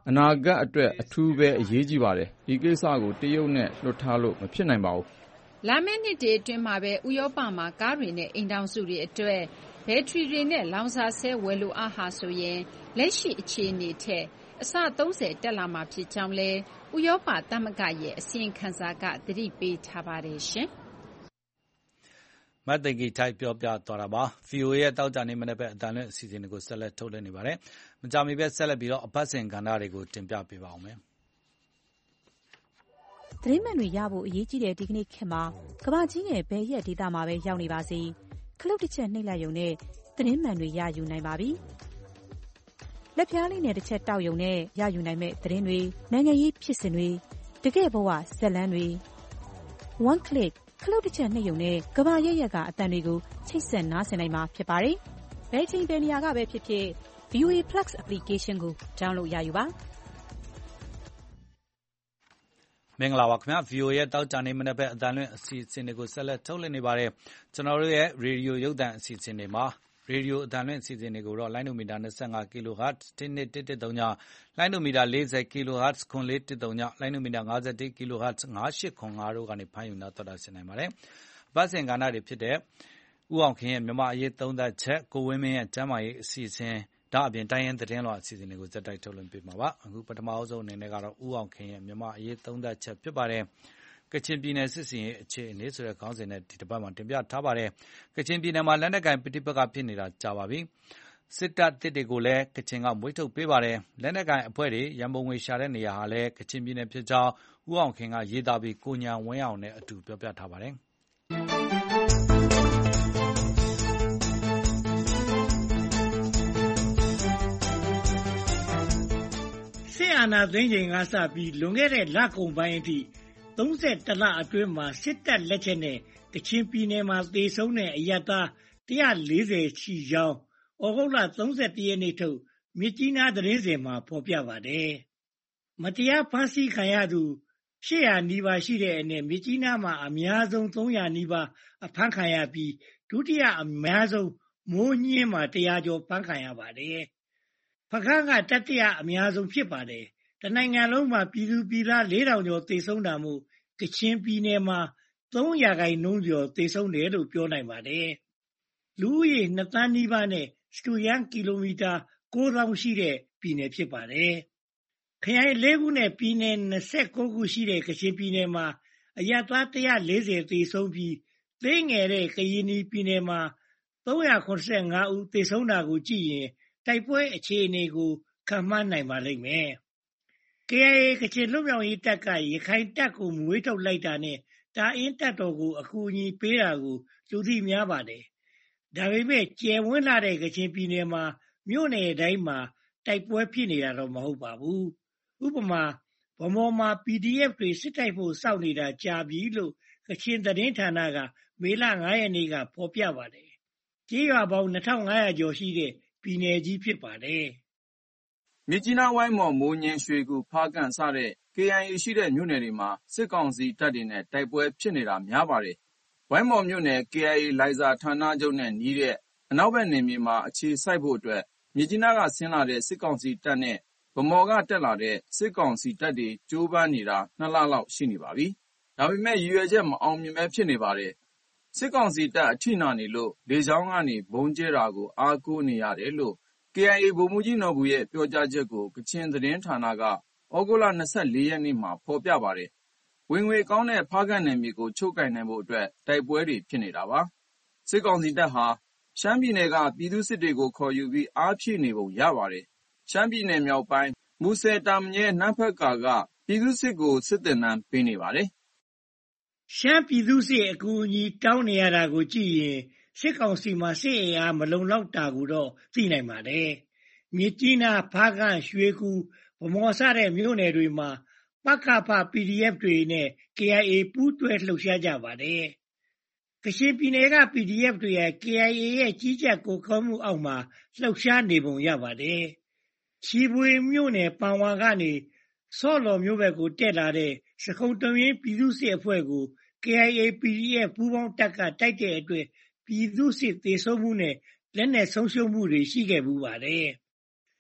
အနာဂတ်အတွက်အထူးပဲအရေးကြီးပါတယ်။ဒီကိစ္စကိုတရုတ်နဲ့လွှတ်ထားလို့မဖြစ်နိုင်ပါဘူး။လာမယ့်နှစ်တွေအတွင်းမှာပဲဥရောပမှာကားတွေနဲ့အိမ်ထောင်စုတွေအတွက်ဘက်ထရီတွေနဲ့လောင်စာဆဲဝယ်လိုအားဟာဆိုရင်လက်ရှိအခြေအနေထက်အဆ30တက်လာမှာဖြစ်ကြောင်းလည်းဥရောပသမဂ္ဂရဲ့အစီရင်ခံစာကသတိပေးထားပါတယ်ရှင်။မတ်သိဂီထိုက်ပြောပြသွားတာပါ။ VOA ရဲ့တောက်ကြနေမနေ့ပဲအတန်လွင့်အစီအစဉ်တွေကိုဆက်လက်ထုတ်လွှင့်နေပါတယ်။မကြမီပဲဆက်လက်ပြီးတော့အပတ်စဉ်ကဏ္ဍတွေကိုတင်ပြပေးပါအောင်မယ်။သတင်းမှန်တွေရဖို့အရေးကြီးတဲ့ဒီကနေ့ခေတ်မှာကမ္ဘာကြီးနဲ့ဘယ်ရက်ဒေသမှာပဲရောက်နေပါစေခလုတ်တစ်ချက်နှိပ်လိုက်ရုံနဲ့သတင်းမှန်တွေရယူနိုင်ပါပြီ။လက်ဖျားလေးနဲ့တစ်ချက်တောက်ရုံနဲ့ရယူနိုင်မဲ့သတင်းတွေနိုင်ငံရေးဖြစ်စဉ်တွေတကယ့်ဘဝဇာတ်လမ်းတွေ one clickခလုတ်တစ်ချက်နှိပ်ရုံနဲ့ကမ္ဘာရဲ့ကအတန်တွေကိုချိတ်ဆက်နားဆင်နိုင်မှာဖြစ်ပါတယ်။ဘယ်ချိန်ဘယ်နေရာကပဲဖြစ်ဖြစ် VOA Plus application ကို download ရယူပါမင်္ဂလာပါခင်ဗျာ VOA ရဲ့တောက်ကြနေမနေ့ပဲအတန်လွင့်အစီအစဉ်တွေကိုဆက်လက်ထုတ်လွှင့်နေပါတယ်ကျွန်တော်တို့ရဲ့ရေဒီယိုရုပ်သံအစီအစဉ်တွေမှာရေဒီယိုအတန်လွင့်အစီအစဉ်တွေကိုတော့လိုင်းနိုမီတာ25 kHz 12113ညလိုင်းနိုမီတာ40 kHz 9113ညလိုင်းနိုမီတာ51 kHz 9805တို့ကနေဖမ်းယူနာတော်တာဆင်နိုင်ပါတယ်။ပတ်စဉ်ကဏ္ဍတွေဖြစ်တဲ့ဥအောင်ခင်ရဲ့မြန်မာအရေးသုံးသပ်ချက်ကိုဝင်းမင်းရဲ့ကျမ်းမာရေးအစီအစဉ်ဒါအပြင်တိုင်းရင်းသတင်းတော်အစီအစဉ်တွေကိုစက်တိုက်ထုတ်လွှင့်ပေးမှာပါ။အခုပထမအဆုံးအနေနဲ့ကတော့ဥအောင်ခင်ရဲ့မြန်မာအရေးသုံးသပ်ချက်ဖြစ်ပါတယ်။ကချင်ပြည်နယ်စစ်စင်ရေးအခြေအနေဆိုတဲ့ခေါင်းစဉ်နဲ့ဒီတစ်ပတ်မှာတင်ပြထားပါတယ်။ကချင်ပြည်နယ်မှာလက်နက်ကိုင်ပဋိပက္ခဖြစ်နေတာကြာပါပြီ။စစ်တပ်တစ်တွေကိုလည်းကချင်ကမွေးထုတ်ပေးပါတယ်။လက်နက်ကိုင်အဖွဲ့တွေရန်ပုံငွေရှာတဲ့နေရာဟာလည်းကချင်ပြည်နယ်ဖြစ်ကြောင်းဥအောင်ခင်ကရေးသားပြီးကိုညာဝင်းအောင်နဲ့အတူပြောပြထားပါတယ်။စစ်အာဏာသိမ်းချိန်ကစပြီးလွန်ခဲ့တဲ့လကုန်ပိုင်းအထိ31လအတွင်းမှာစစ်တပ်လက်ချက်နဲ့ကချင်ပြည်နယ်မှာသေဆုံးတဲ့အရပ်သား140ရှိကြောင်းဩဂုတ်လ31ရက်နေ့ထုတ်မြစ်ကြီးနားသတင်းစဉ်မှာဖော်ပြပါတယ်။မတရားဖမ်းဆီးခံရသူ800နီးပါးရှိတဲ့အနက်မြစ်ကြီးနားမှာအများဆုံး300နီးပါးအဖမ်းခံရပြီးဒုတိယအများဆုံးမိုးညင်းမှာ100ကျော်ဖမ်းခံရပါတယ်။ဖခန်းကတတိယအများဆုံးဖြစ်ပါတယ်။တနိုင်ငံလုံးမှာပြည်သူပြည်သား4000ကျော်သေဆုံးတာမို့ကချင်ပြည်နယ်မှာ3%ကျော်သေဆုံးတယ်လို့ပြောနိုင်ပါတယ်။လူဦးရေ2သန်းနီးပါးနဲ့စတုရန်းကီလိုမီတာ9000ရှိတဲ့ပြည်နယ်ဖြစ်ပါတယ်။ခရိုင်4ခုနဲ့ပြည်နယ်29ခုရှိတဲ့ကချင်ပြည်နယ်မှာအရပ်သား140သေဆုံးပြီးသိငယ်တဲ့ကရင်ပြည်နယ်မှာ385ဦးသေဆုံးတာကိုကြည့်ရင်တိုက်ပွဲအခြေအနေကိုခန့်မှန်းနိုင်ပါလိမ့်မယ်။ KIA ကချင်လွတ်မြောက်ရေးတပ်ကရခိုင်တပ်ကိုမွေးထုတ်လိုက်တာနဲ့တာအင်းတပ်တော်ကိုအကူအညီပေးတာကိုလူသိများပါတယ်။ဒါပေမဲ့ကျယ်ဝန်းလာတဲ့ကချင်ပြည်နယ်မှာမြို့နယ်တိုင်းမှာတိုက်ပွဲဖြစ်နေတာတော့မဟုတ်ပါဘူး။ဥပမာဗမော်မှာ PDF တွေစစ်တိုက်ဖို့စောင့်နေတာကြာပြီလို့ကချင်သတင်းဌာနကမေလ9ရက်နေ့ကဖော်ပြပါတယ်။ကြေးရွာပေါင်း2500ကျော်ရှိတဲ့ပြည်နယ်ကြီးဖြစ်ပါတယ်။မြစ်ကြီးနားဝိုင်းမော်မိုးညင်းရွှေကူဖားကန့်စတဲ့ KIA ရှိတဲ့မြို့နယ်တွေမှာစစ်ကောင်စီတပ်တွေနဲ့တိုက်ပွဲဖြစ်နေတာများပါတယ်။ဝိုင်းမော်မြို့နယ် KIA လိုင်ဇာဌာနချုပ်နဲ့နီးတဲ့အနောက်ဘက်နယ်မြေမှာအခြေစိုက်ဖို့အတွက်မြစ်ကြီးနားကဆင်းလာတဲ့စစ်ကောင်စီတပ်နဲ့ဗမော်ကတက်လာတဲ့စစ်ကောင်စီတပ်တွေကြိုးပမ်းနေတာ2လလောက်ရှိနေပါပြီ။ဒါပေမဲ့ရည်ရွယ်ချက်မအောင်မြင်ပဲဖြစ်နေပါတယ်။စစ်ကောင်စီတပ်အထိနာနေလို့လေကြောင်းကနေဘုံကျဲတာကိုအားကိုးနေရတယ်လို့ KIA ဗိုလ်မှူးကြီးနော်ဘူရဲ့ပြောကြားချက်ကိုကချင်သတင်းဌာနကဩဂုတ်လ24ရက်နေ့မှာဖော်ပြပါတယ်။ဝင်ငွေကောင်းတဲ့ဖားကန့်နယ်မြေကိုချုပ်ကိုင်နိုင်ဖို့အတွက်တိုက်ပွဲတွေဖြစ်နေတာပါ။စစ်ကောင်စီတပ်ဟာရှမ်းပြည်နယ်ကပြည်သူစစ်တွေကိုခေါ်ယူပြီးအားဖြည့်နေပုံရပါတယ်။ရှမ်းပြည်နယ်မြောက်ပိုင်းမူဆယ်တာမငဲနန်းဖက်ကာကပြည်သူစစ်ကိုစစ်သင်တန်းပေးနေပါတယ်။ရှမ်းပြည်သူစစ်အကူအညီတောင်းနေရတာကိုကြည့်ရင်စစ်ကောင်စီမှာစစ်အင်အားမလုံလောက်တာကိုတော့သိနိုင်ပါတယ်။မြစ်ကြီးနားဖားကန့်ရွှေကူဗမော်စတဲ့မြို့နယ်တွေမှာပကဖ PDF တွေနဲ့ KIA ပူးတွဲလှုပ်ရှားကြပါတယ်။ကချင်ပြည်နယ်က PDF တွေဟာ KIA ရဲ့ကြီးကြပ်ကွပ်ကဲမှုအောက်မှာလှုပ်ရှားနေပုံရပါတယ်။ချီဖွေမြို့နယ်ပန်ဝါကနေဆော့လော်မြို့ဘက်ကိုတက်လာတဲ့စခုံတုံရင်းပြည်သူစစ်အဖွဲ့ကို KIA PDF ပူးပေါင်းတပ်ကတိုက်တဲ့အတွက်ပြည်သူစစ်သေဆုံးမှုနဲ့လက်နက်ဆုံးရှုံးမှုတွေရှိခဲ့မှုပါတယ်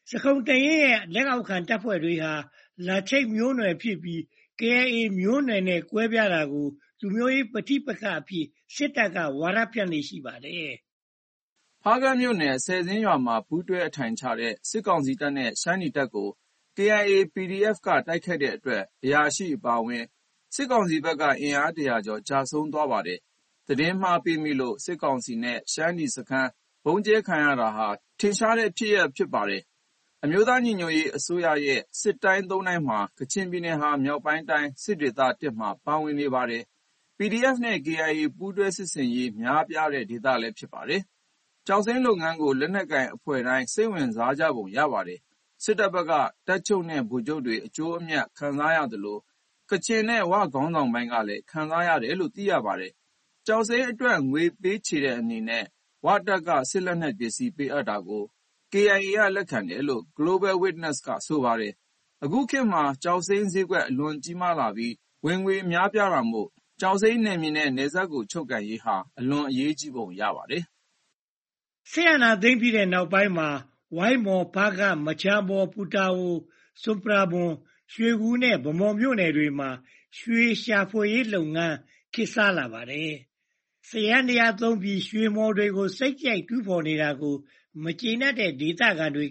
စခုံတရင်ရဲ့လက်အောက်ခံတပ်ဖွဲ့တွေဟာလာချိတ်မျိုးနွယ်ဖြစ်ပြီး KIA မျိုးနွယ်နဲ့ကွဲပြားတာကိုလူမျိုးရေးပဋိပက္ခအဖြစ်စစ်တပ်ကဝါဒဖြန့်နေရှိပါတယ်။ဖားကန့်မြို့နယ်ဆယ်ဇင်းရွာမှာပူးတွဲအထိုင်ချတဲ့စစ်ကောင်စီတပ်နဲ့ရှမ်းနီတပ်ကို KIA PDF ကတိုက်ခိုက်တဲ့အတွက်အရာရှိအပါအဝင်စစ်ကောင်စီဘက်ကအင်အား100ကျော်ကျဆုံးသွားပါတယ်။သတင်းမှားပေးမိလို့စစ်ကောင်စီနဲ့ရှမ်းနီစခန်းဘုံကျဲခံရတာဟာထင်ရှားတဲ့ဖြစ်ရပ်ဖြစ်ပါတယ်။အမျိုးသားညီညွတ်ရေးအစိုးရရဲ့စစ်တိုင်း၃တိုင်းမှာကချင်ပြည်နယ်ဟာမြောက်ပိုင်းတိုင်းစစ်ဒေသ1မှာပါဝင်နေပါတယ်။ PDF နဲ့ KIA ပူးတွဲစစ်ဆင်ရေးများပြားတဲ့ဒေသလည်းဖြစ်ပါတယ်။ကျောက်စိမ်းလုပ်ငန်းကိုလက်နက်ကိုင်အဖွဲ့တိုင်းစိတ်ဝင်စားကြပုံရပါတယ်။စစ်တပ်ဘက်ကတပ်ချုပ်နဲ့ဗိုလ်ချုပ်တွေအကျိုးအမြတ်ခံစားရသလိုကချင်နဲ့ဝခေါင်းဆောင်ပိုင်းကလည်းခံစားရတယ်လို့သိရပါတယ်။ကျောက်စိမ်းအတွက်ငွေပေးချေတဲ့အနေနဲ့ဝတပ်ကစစ်လက်နက်ပစ္စည်းပေးအပ်တာကို KIA ကလက်ခံတယ်လို့ Global Witness ကဆိုပါတယ်။အခုခေတ်မှာကျောက်စိမ်းဈေးကွက်အလွန်ကြီးမားလာပြီးဝင်ငွေများပြားတာမို့ကျောက်စိမ်းနယ်မြေနဲ့နယ်စပ်ကိုချုပ်ကိုင်ရေးဟာအလွန်အရေးကြီးပုံရပါတယ်။စစ်အာဏာသိမ်းပြီးတဲ့နောက်ပိုင်းမှာဝိုင်းမော်ဖားကန့်မချမ်းဘော်ပူတာအိုစွန်ပရာဘွန်ရွှေကူနဲ့ဗမော်မြို့နယ်တွေမှာရွှေရှာဖွေရေးလုပ်ငန်းခေတ်စားလာပါတယ်။စရန်တရားသုံးပြီးရွှေမော်တွေကိုစိတ်ကြိုက်တူးဖော်နေတာကိုမကျေနပ်တဲ့ဒေသခံတွေက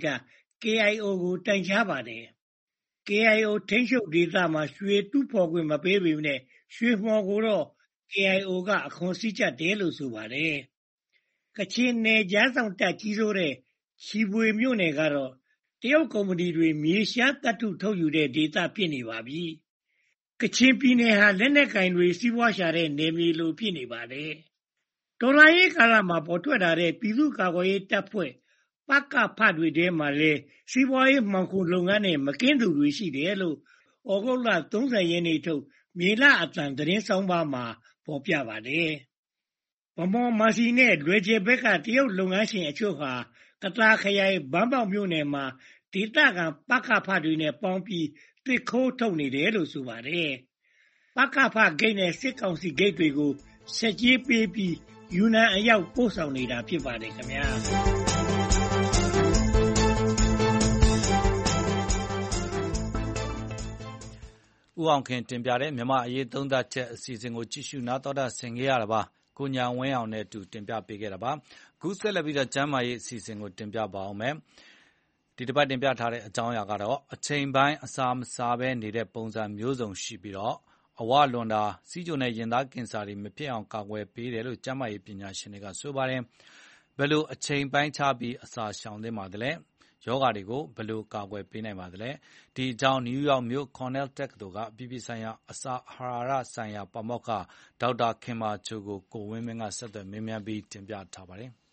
KIO ကိုတိုင်ကြားပါတယ်။ KIO ထိန်းချုပ်ဒေသမှာရွှေတူးဖော်ခွင့်မပေးပေမဲ့ရွှေမော်ကိုတော့ KIO ကအခွန်စည်းကြပ်တယ်လို့ဆိုပါတယ်။ကချင်နယ်ကြားဆောင်တပ်ကြီးစိုးတဲ့ချီဖွေမြို့နယ်ကတော့တရုတ်ကုမ္ပဏီတွေမြေရှားသတ္တုထုတ်ယူတဲ့ဒေသဖြစ်နေပါပြီ။ကချင်ပြည်နယ်ဟာလက်နက်ကိုင်တွေစီးပွားရှာတဲ့နယ်မြေလိုဖြစ်နေပါတယ်။တော်လှန်ရေးကာလမှာပေါ်ထွက်လာတဲ့ပြည်သူ့ကာကွယ်ရေးတပ်ဖွဲ့ပကဖတွေထဲမှာလည်းစီးပွားရေးမှောင်ခိုလုပ်ငန်းနဲ့မကင်းသူတွေရှိတယ်လို့ဩဂုတ်လ30ရက်နေ့ထုတ်မြေလအသံသတင်းဆောင်ပါမှာဖော်ပြပါတယ်။ဗမော်မာစီနဲ့လွယ်ကျယ်ဘက်ကတရုတ်လုပ်ငန်းရှင်အချို့ဟာကတာခရိုင်ဘန်းပေါက်မြို့နယ်မှာဒေသခံပကဖတွေနဲ့ပေါင်းပြီးသစ်ခိုးထုတ်နေတယ်လို့ဆိုပါတယ်။ပကဖဂိတ်နဲ့စစ်ကောင်စီဂိတ်တွေကိုဆက်ကြေးပေးပြီးယူနန်အရောက်ပို့ဆောင်နေတာဖြစ်ပါတယ်ခင်ဗျာ။ဦးအောင်ခင်တင်ပြတဲ့မြန်မာအရေးသုံးသပ်ချက်အစီအစဉ်ကိုကြည့်ရှုနားတော်တာဆင်ခဲ့ရတာပါ။ကိုညာဝင်းအောင်နဲ့အတူတင်ပြပေးခဲ့တာပါ။အခုဆက်လက်ပြီးကျမ်းမာရေးအစီအစဉ်ကိုတင်ပြပါအောင်မယ်။ဒီတစ်ပတ်တင်ပြထားတဲ့အကြောင်းအရာကတော့အချိန်ပိုင်းအစာမစားဘဲနေတဲ့ပုံစံမျိုးစုံရှိပြီးအဝလွန်တာစီးကျုံနဲ့ရင်သားကင်ဆာတွေမဖြစ်အောင်ကာကွယ်ပေးတယ်လို့ကျန်းမာရေးပညာရှင်တွေကဆိုပါတယ်။ဘယ်လိုအချိန်ပိုင်းခြားပြီးအစာရှောင်သင့်ပါသလဲ။ယောဂတွေကိုဘယ်လိုကာကွယ်ပေးနိုင်ပါသလဲ။ဒီအကြောင်းနယူးယောက်မြို့ Cornell တက္ကသိုလ်ကအပြည်ပြည်ဆိုင်ရာအစာအာဟာရဆိုင်ရာပါမောက္ခဒေါက်တာခင်မာချိုကိုကိုဝင်းမင်းကဆက်သွယ်မေးမြန်းပြီးတင်ပြထားပါတယ်။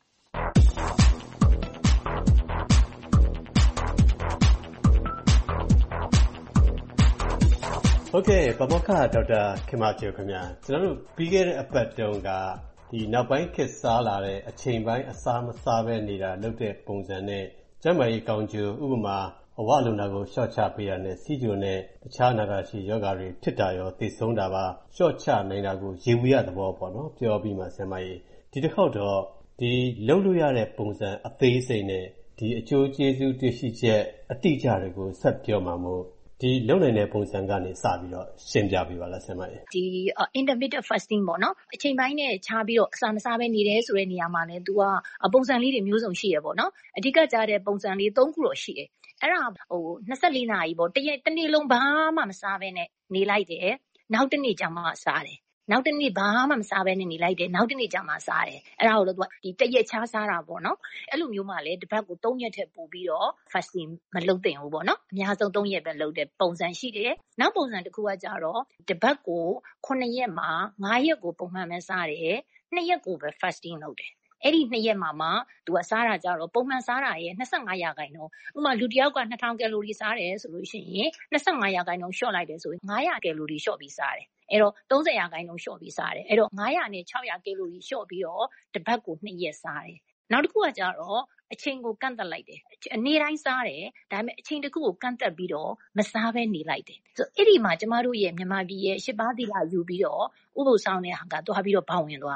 ဟုတ်ကဲ့ပါမောက္ခဒေါက်တာခင်မာချိုခင်ဗျာကျွန်တော်တို့ပြီးခဲ့တဲ့အပတ်တုန်းကဒီနောက်ပိုင်းခေတ်စားလာတဲ့အချိန်ပိုင်းအစာမစားဘဲနေတာလုပ်တဲ့ပုံစံနဲ့ကျန်းမာရေးကောင်းကျိုးဥပမာအဝလွန်တာကိုရှော့ချပေးရတဲ့စီးကျိုနဲ့တခြားနာတာရှိယောဂါတွေဖြစ်တာရောသိဆုံးတာပါရှော့ချနိုင်တာကိုရေဝရသဘောပေါ့နော်ပြောပြီးမှဆရာမကြီးဒီတစ်ခေါက်တော့ဒီလုပ်လို့ရတဲ့ပုံစံအသေးစိတ်နဲ့ဒီအကျိုးကျေးဇူးတွေ့ရှိချက်အတိအကျတွေကိုဆက်ပြောမှာမို့ဒီလုံနိုင်တဲ့ပုံစံကနေစပြီးတော့ရှင်းပြပေးပါလားဆရာမကြီးဒီ intermittent fasting ပေါ့နော်အချိန်ပိုင်းနဲ့ခြားပြီးတော့အစာမစားဘဲနေတယ်ဆိုတဲ့နေရာမှာလည်း तू ကပုံစံလေးတွေမျိုးစုံရှိရပေါ့နော်အဓိကကြားတဲ့ပုံစံလေး၃ခုတော့ရှိတယ်အဲ့ဒါ24နာရီပေါ့တစ်နေ့လုံးဘာမှမစားဘဲနဲ့နေလိုက်တယ်နောက်တစ်နေ့ကျမှစားတယ်နောက်တစ်နေ့ဘာမှမစားဘဲနဲ့နေလိုက်တယ်နောက်တစ်နေ့ကျမှစားတယ်အဲ့ဒါကိုတော့ तू ဒီတစ်ရက်ခြားစားတာပေါ့နော်အဲ့လိုမျိုးမှလည်းတစ်ပတ်ကို3ရက်ထက်ပိုပြီးတော့ fasting မလုပ်သင့်ဘူးပေါ့နော်အများဆုံး3ရက်ပဲလုပ်တဲ့ပုံစံရှိတယ်နောက်ပုံစံတစ်ခုကကြတော့တစ်ပတ်ကို9ရက်မှာ9ရက်ကိုပုံမှန်ပဲစားတယ်2ရက်ကိုပဲ fasting လုပ်တယ်အဲ့ဒီ2ရက်မှာမှ तू စားတာကြတော့ပုံမှန်စားတာရဲ့25ရာခိုင်နှုန်းဥပမာလူတစ်ယောက်က2000ကယ်လိုရီစားတယ်ဆိုလို့ရှိရင်25ရာခိုင်နှုန်းလျှော့လိုက်တယ်ဆိုရင်900ကယ်လိုရီလျှော့ပြီးစားတယ်အဲ့တော့30ရာခိုင်နှုန်းလျှော့ပြီးစားတယ်အဲ့တော့900နဲ့600ကယ်လိုရီလျှော့ပြီးတော့တစ်ပတ်ကို2ရက်စားတယ်နောက်တစ်ခုကကြတော့အချိန်ကိုကန့်သက်လိုက်တယ်နေ့တိုင်းစားတယ်ဒါပေမဲ့အချိန်တစ်ခုကိုကန့်သက်ပြီးတော့မစားဘဲနေလိုက်တယ်ဆိုအဲ့ဒီမှာကျမတို့ရဲ့မြန်မာပြည်ရဲ့ရှစ်ပါးသီလယူပြီးတော့ဥပုသ်ဆောင်တဲ့ဟာကသွားပြီးတော့ဘောင်းဝင်သွားတယ်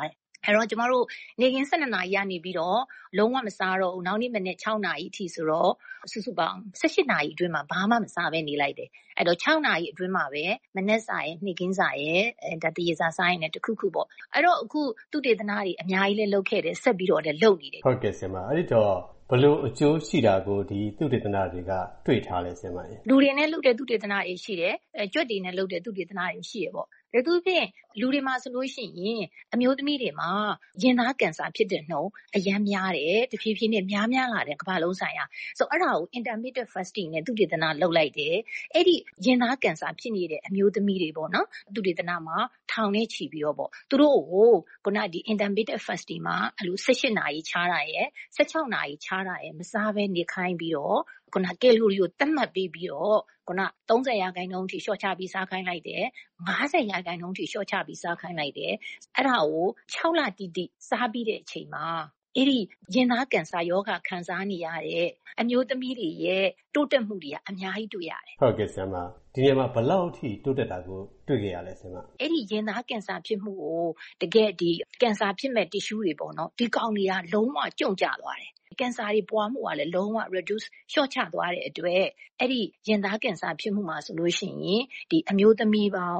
အဲ့တော့ကျမတို့နေကင်း12နာရီကနေပြီးတော့လုံးဝမစားတော့ဘူးနောက်နေ့မနေ့6နာရီအထိဆိုတော့စုစုပေါင်း18နာရီအတွင်းမှာဘာမှမစားဘဲနေလိုက်တယ်အဲ့တော့6နာရီအတွင်းမှာပဲမနေ့စာရဲ့နေ့ကင်းစာရဲ့ဒါတရေစာစားရင်လည်းတစ်ခုခုပေါ့အဲ့တော့အခုသူတေသနာတွေအများကြီးလည်းလုပ်ခဲ့တယ်ဆက်ပြီးတော့လည်းလုပ်နေတယ်ဟုတ်ကဲ့ဆရာမအဲ့ဒီတော့ဘလို့အကျိုးရှိတာကိုဒီသူတေသနာတွေကတွေ့ထားလဲဆရာမကြီးလူတွေနဲ့လုပ်တဲ့သူတေသနာတွေရှိတယ်ကြွက်တွေနဲ့လုပ်တဲ့သူတေသနာတွေရှိရပေါ့ဒါသူဖြင့်လူတွေမှာဆိုလို့ရှိရင်အမျိုးသမီးတွေမှာရင်သားကင်ဆာဖြစ်တဲ့နှုန်းအရမ်းများတယ်တဖြည်းဖြည်းနဲ့များလာတဲ့ကမ္ဘာလုံးဆိုင်ရာဆိုအဲ့ဒါကို intermittent fasting နဲ့သူတေသနာလုပ်လိုက်တယ်အဲ့ဒီရင်သားကင်ဆာဖြစ်နေတဲ့အမျိုးသမီးတွေပေါ့နော်သူတေသနာမှာထောင်နဲ့ချီပြီးတော့ပေါ့သူတို့ကိုခုနဒီ intermittent fasting မှာအဲ့လို18နာရီခြားတာရယ်16နာရီခြားတာရယ်မစားဘဲနေခိုင်းပြီးတော့ခုနကယ်လိုရီကိုသတ်မှတ်ပေးပြီးတော့ခုန30%အထိလျှော့ချပြီးစားခိုင်းလိုက်တယ်50%အထိလျှော့ချပြီးစားခိုင်းလိုက်တယ်အဲ့ဒါကို6လတိတိစားပြီးတဲ့အချိန်မှာအဲ့ဒီရင်သားကင်ဆာရောဂါခံစားနေရတဲ့အမျိုးသမီးတွေရဲ့တိုးတက်မှုတွေကအများကြီးတွေ့ရတယ်ဟုတ်ကဲ့ဆရာမဒီနေရာမှာဘယ်လောက်အထိတိုးတက်တာကိုတွေ့ခဲ့ရလဲဆရာမအဲ့ဒီရင်သားကင်ဆာဖြစ်မှုကိုတကယ်ဒီကင်ဆာဖြစ်မဲ့ tissue တွေပေါ့နော်ဒီကောင်တွေကလုံးဝကျုံ့ကျသွားတယ်ကင်ဆာတွေပွားမှုကလည်းလုံးဝ reduce လျှော့ချသွားတဲ့အတွက်အဲ့ဒီရင်သားကင်ဆာဖြစ်မှုမှာဆိုလို့ရှိရင်ဒီအမျိုးသမီးပေါင်း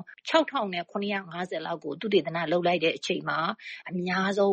6950လောက်ကိုသူတေသနာလုပ်လိုက်တဲ့အချိန်မှာအများဆုံး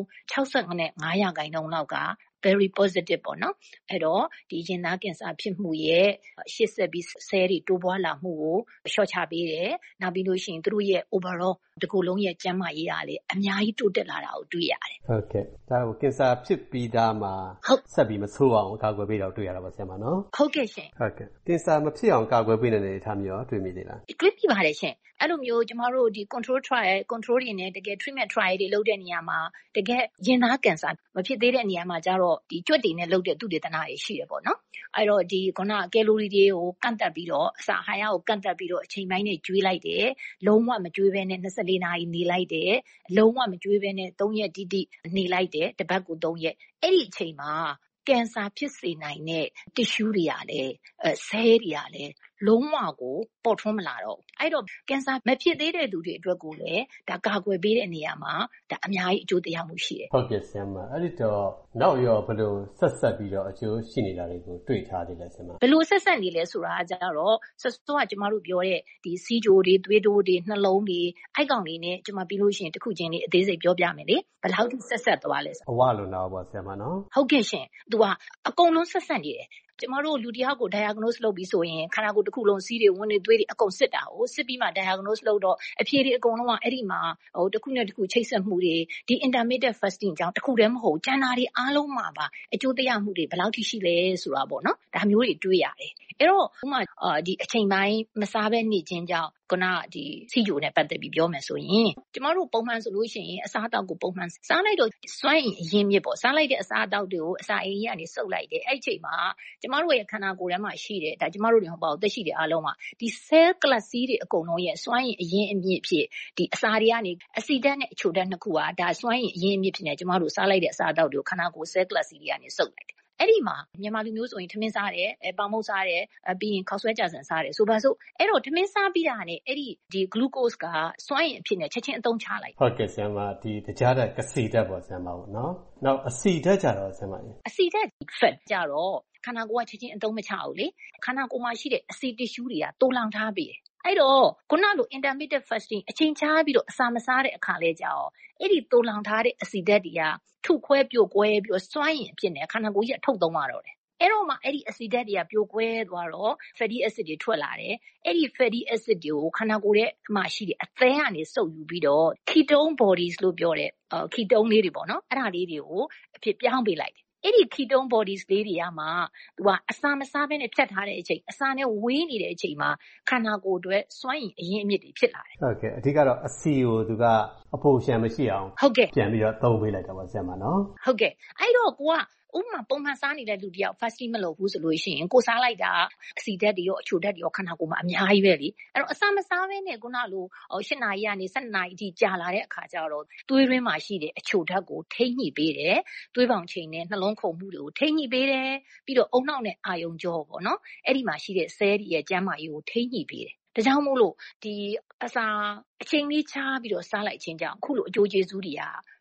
65%လောက်ကvery positive ပေါ့နော်အဲ့တော့ဒီရင်သားကင်ဆာဖြစ်မှုရဲ့ရှေ့ဆက်ပြီးဆဲတွေတိုးပွားလာမှုကိုလျှော့ချပေးတယ်နောက်ပြီးလို့ရှိရင်သူတို့ရဲ့ overall ဒီကိုယ်လုံးရဲ့ကျန်းမာရေးကလည်းအများကြီးတိုးတက်လာတာကိုတွေ့ရတယ်ဟုတ်ကဲ့ဒါကိုကင်ဆာဖြစ်ပြီးသားမှာဆက်ပြီးမဆိုးအောင်ကာကွယ်ပေးတော့တွေ့ရတာပါဆရာမနော်ဟုတ်ကဲ့ရှင်ဟုတ်ကဲ့ကင်ဆာမဖြစ်အောင်ကာကွယ်ပေးနေတဲ့အနေအထားမျိုးရောတွေ့မိသေးလားတွေ့မိပါတယ်ရှင်အဲ့လိုမျိုးကျမတို့ဒီ control trial တွေနဲ့တကယ် treatment trial တွေလုပ်တဲ့နေရာမှာတကယ်ရင်သားကင်ဆာမဖြစ်သေးတဲ့နေရာမှာကျတော့ဒီကြွက်တွေနဲ့လုပ်တဲ့သူတေသနာတွေရှိတယ်ပေါ့နော်အဲ့တော့ဒီခုနကယ်လိုရီတွေကိုကန့်တက်ပြီးတော့အစာအာဟာရကိုကန့်တက်ပြီးတော့အချိန်ပိုင်းနဲ့ကျွေးလိုက်တယ်လုံးဝမကျွေးဘဲနဲ့24နာရီနေလိုက်တယ်လုံးဝမကျွေးဘဲနဲ့3ရက်တိတိနေလိုက်တယ်တစ်ပတ်ကို3ရက်အဲ့ဒီအချိန်မှာကင်ဆာဖြစ်စေနိုင်တဲ့ tissue တွေကလည်းဆဲတွေကလည်းလုံးဝကိုပေါ်ထွန်းမလာတော့ဘူးအဲ့တော့ကင်ဆာမဖြစ်သေးတဲ့သူတွေအတွက်ကိုလည်းဒါကာကွယ်ပေးတဲ့နေရာမှာဒါအများကြီးအကျိုးတရားမှုရှိတယ်ဟုတ်ကဲ့ဆရာမအဲ့ဒီတော့နောက်ရောဘယ်လိုဆက်ပြီးတော့အကျိုးရှိနေတာတွေကိုတွေ့ထားသေးလဲဆရာမဘယ်လိုဆက်နေလဲဆိုတာကကြတော့ဆက်ကကျမတို့ပြောတဲ့ဒီစီဂျိုတွေသွေးတိုးတွေနှလုံးတွေအိုက်ကောင်တွေနဲ့ကျမပြီးလို့ရှိရင်တစ်ခုချင်းလေးအသေးစိတ်ပြောပြမယ်လေဘယ်လောက်ထိဆက်သွားလဲအဝလိုနာပေါ့ဆရာမနော်ဟုတ်ကဲ့ရှင်သူကအကုန်လုံးဆက်နေတယ်ကျမတို့လူတယောက်ကို diagnose လုပ်ပြီးဆိုရင်ခန္ဓာကိုယ်တစ်ခုလုံးစီးတွေဝင်တွေသွေးတွေအကုန်စစ်တာကိုစစ်ပြီးမှ diagnose လုပ်တော့အဖြေတွေအကုန်လုံးကအဲ့ဒီမှာတစ်ခုနဲ့တစ်ခုချိတ်ဆက်မှုတွေဒီ intermittent fasting ကြောင့်တစ်ခုတည်းမဟုတ်ကျန်တာတွေအားလုံးမှာပါအကျိုးတရားမှုတွေဘယ်လောက်ထိရှိလဲဆိုတာပေါ့နော်ဒါမျိုးတွေတွေးရတယ်အဲ့တော့ဥပမာဒီအချိန်ပိုင်းမစားဘဲနေခြင်းကြောင့်ခုနဒီစီဂျိုနဲ့ပတ်သက်ပြီးပြောမယ်ဆိုရင်ကျမတို့ပုံမှန်ဆိုလို့ရှိရင်အစားအသောက်ကိုပုံမှန်စားလိုက်တော့စွမ်းအင်မြစ်ပေါ့စားလိုက်တဲ့အစားအသောက်တွေကိုအစာအိမ်ကြီးကနေစုပ်လိုက်တယ်အဲ့ဒီအချိန်မှာကျမတို့ရဲ့ခန္ဓာကိုယ်ထဲမှာရှိတယ်ဒါကျမတို့တွေမဟုတ်ပါဘူးသက်ရှိတဲ့အားလုံးမှာဒီ cell class တွေအကုန်လုံးရဲ့စွမ်းအင်အရင်းအမြစ်ဖြစ်ဒီအစာတွေကနေအဆီဓာတ်နဲ့အချိုဓာတ်နှစ်ခုကဒါစွမ်းအင်အရင်းအမြစ်ဖြစ်နေကျမတို့စားလိုက်တဲ့အစားအသောက်တွေကိုခန္ဓာကိုယ် cell class တွေကနေစုပ်လိုက်တယ်အဲ့ဒီမှာမြန်မာလူမျိုးဆိုရင်ထမင်းစားတယ်ပေါင်မုတ်စားတယ်ပြီးရင်ခောက်ဆွဲကြာဆန်စားတယ်ဆိုပါစို့အဲ့တော့ထမင်းစားပြီးတာနဲ့အဲ့ဒီ glucose ကစွမ်းအင်အဖြစ်နဲ့ချက်ချင်းအသုံးချလိုက်ဟုတ်ကဲ့ဆရာမဒီတကြားတဲ့ကစီဓာတ်ပေါ့ဆရာမပေါ့နော်နောက်အဆီဓာတ်ကြတော့ဆရာမအဆီဓာတ် fat ကြတော့ခန္ဓာကိုယ်ကချက်ချင်းအသုံးမချဘူးလေခန္ဓာကိုယ်မှာရှိတဲ့အဆီ tissue တွေကတိုးလောင်ထားပြီးအဲ့တော့ခုနလို intermittent fasting အချိန်ချားပြီးတော့အစာမစားတဲ့အခါလဲကြာတော့အဲ့ဒီတိုးလောင်ထားတဲ့အဆီဓာတ်တွေကထုခွဲပြိုကွဲပြီးတော့စွမ်းအင်အဖြစ်နဲ့ခန္ဓာကိုယ်ကြီးထုတ်သုံးရတော့တယ်အဲ့တော့မှအဲ့ဒီအဆီဓာတ်တွေကပြိုကွဲသွားတော့ fatty acid တွေထွက်လာတယ်အဲ့ဒီ fatty acid တွေကိုခန္ဓာကိုယ်ရဲ့မှာရှိတဲ့အသည်းကနေစုပ်ယူပြီးတော့ ketone bodies လို့ပြောတဲ့ketone လေးတွေပေါ့နော်အဲ့ဒါလေးတွေကိုအဖြစ်ပြောင်းပေးလိုက်တယ်အဲ့ဒီ ketone bodies လေးတွေကမှသူကအစာမစားဘဲနဲ့ဖြတ်ထားတဲ့အချိန်အစာနဲ့ဝေးနေတဲ့အချိန်မှာခန္ဓာကိုယ်အတွက်စွမ်းအင်အရင်းအမြစ်တွေဖြစ်လာတယ်ဟုတ်ကဲ့အဓိကတော့အဆီကိုသူကအပိုရှံမရှိအောင်ဟုတ်ကဲ့ပြန်ပြီးတော့သုံးပေးလိုက်တာပါဆရာမနော်ဟုတ်ကဲ့အဲ့တော့ကိုကဥပမာပုံမှန်စားနေတဲ့လူတယောက် fasting မလုပ်ဘူးဆိုလို့ရှိရင်ကိုစားလိုက်တာအဆီဓာတ်တွေရောအချိုဓာတ်တွေရောခန္ဓာကိုယ်မှာအများကြီးပဲလေအဲ့တော့အစာမစားဘဲနဲ့ခုနလို8နာရီကနေ12နာရီအထိကြာလာတဲ့အခါကျတော့သွေးရင်းမှာရှိတဲ့အချိုဓာတ်ကိုထိန်းညှိပေးတယ်သွေးပေါင်ချိန်နဲ့နှလုံးခုန်မှုတွေကိုထိန်းညှိပေးတယ်ပြီးတော့အုံနောက်နဲ့အာယုံကြောပေါ့နော်အဲ့ဒီမှာရှိတဲ့ cell တွေရဲ့ကျန်းမာရေးကိုထိန်းညှိပေးတယ်ဒါကြောင့်မို့လို့ဒီအစာအချိန်လေးချားပြီးတော့စားလိုက်ခြင်းကြောင့်အခုလိုအကျိုးကျေးဇူးတွေက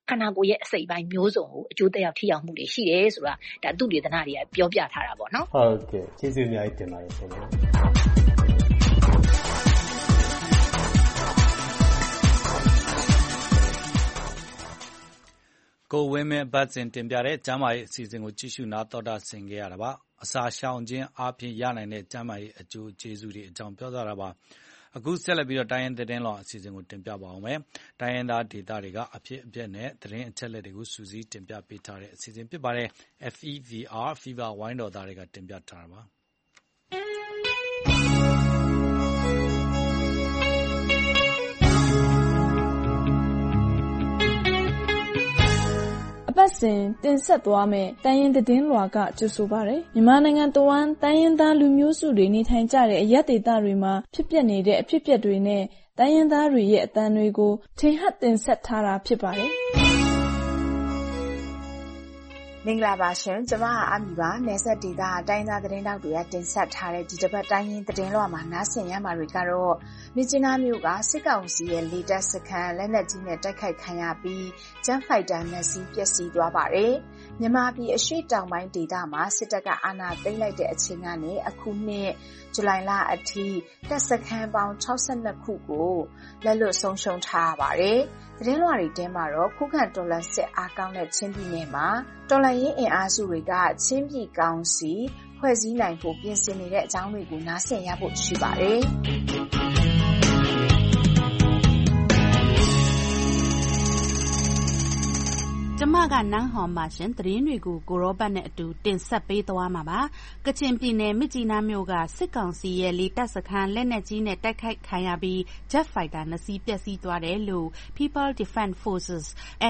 ခန္ဓာကိုယ်ရဲ့အစိတ်ပိုင်းမျိုးစုံကိုအကျိုးသက်ရောက်ထိရောက်မှုတွေရှိတယ်ဆိုတာဒါသုတေသနတွေကပြောပြထားတာပေါ့နော်ဟုတ်ကဲ့ကျေးဇူးအများကြီးတင်ပါတယ်ခင်ဗျာကိုဝင်းမင်းပတ်စဉ်တင်ပြတဲ့ကျမ်းမာရေးအစီအစဉ်ကိုကြည့်ရှုနားတော်တာဆင်ခဲ့ရတာပါအစာရှောင်ခြင်းအပြင်ရနိုင်တဲ့ကျမ်းမာရေးအကျိုးကျေးဇူးတွေအကြောင်းပြောသွားတာပါအခုဆက်လက်ပြီးတော့တိုင်းရင်းသတင်းလောအစီအစဉ်ကိုတင်ပြပါအောင်မယ်တိုင်းရင်းသားဒေသတွေကအဖြစ်အပျက်နဲ့သတင်းအချက်အလက်တွေကိုစူးစီးတင်ပြပေးထားတဲ့အစီအစဉ်ဖြစ်ပါတယ် FEVR Fever ဝိုင်းတော်သားတွေကတင်ပြထားတာပါအပတ်စဉ်တင်ဆက်သွားမယ့်တိုင်းရင်းသတင်းလွှာကကြိုဆိုပါရယ်မြန်မာနိုင်ငံတဝန်းတိုင်းရင်းသားလူမျိုးစုတွေနေထိုင်ကြတဲ့အရပ်ဒေသတွေမှာဖြစ်ပျက်နေတဲ့အဖြစ်အပျက်တွေနဲ့တိုင်းရင်းသားတွေရဲ့အသံတွေကိုထင်ဟပ်တင်ဆက်ထားတာဖြစ်ပါတယ်မင်္ဂလာပါရှင်ကျွန်မအာမီပါနယ်စပ်ဒေသတိုင်းသားသတင်းတောက်တွေကတင်ဆက်ထားတဲ့ဒီတစ်ပတ်တိုင်းရင်းသတင်းလွှာမှာနားဆင်ရမှာတွေကတော့မြစ်ကြီးနားမြို့ကစစ်ကောင်စီရဲ့လေတပ်စခန်းလက်နက်ကြီးနဲ့တိုက်ခိုက်ခံရပြီးဂျက်ဖိုက်တာနှစ်စီးပျက်စီးသွားပါတယ်မြန်မာပြည်အရှေ့တောင်ပိုင်းဒေသမှာစစ်တပ်ကအာဏာသိမ်းလိုက်တဲ့အချိန်ကနေအခုနှစ်ဇူလိုင်လအထိတပ်စခန်းပေါင်း62ခုကိုလက်လွတ်ဆုံးရှုံးထားရပါတယ်သတင်းလွှာတွေထဲမှာတော့ခုခံတော်လှန်စစ်အားကောင်းတဲ့ချင်းပြည်နယ်မှာတော်လှန်ရေးအင်အားစုတွေကချင်းပြည်ကောင်စီဖွဲ့စည်းနိုင်ဖို့ပြင်ဆင်နေတဲ့အကြောင်းတွေကိုနားဆင်ရဖို့ရှိပါတယ်ကျမကနန်းဟော်မှာရှင်သတင်းတွေကိုကိုရောဘတ်နဲ့အတူတင်ဆက်ပေးသွားမှာပါကချင်ပြည်နယ်မြစ်ကြီးနားမြို့ကစစ်ကောင်စီရဲ့လေတပ်စခန်းလက်နက်ကြီးနဲ့တိုက်ခိုက်ခံရပြီး Jet Fighter နှစ်စီးပျက်စီးသွားတယ်လို့ People Defense Forces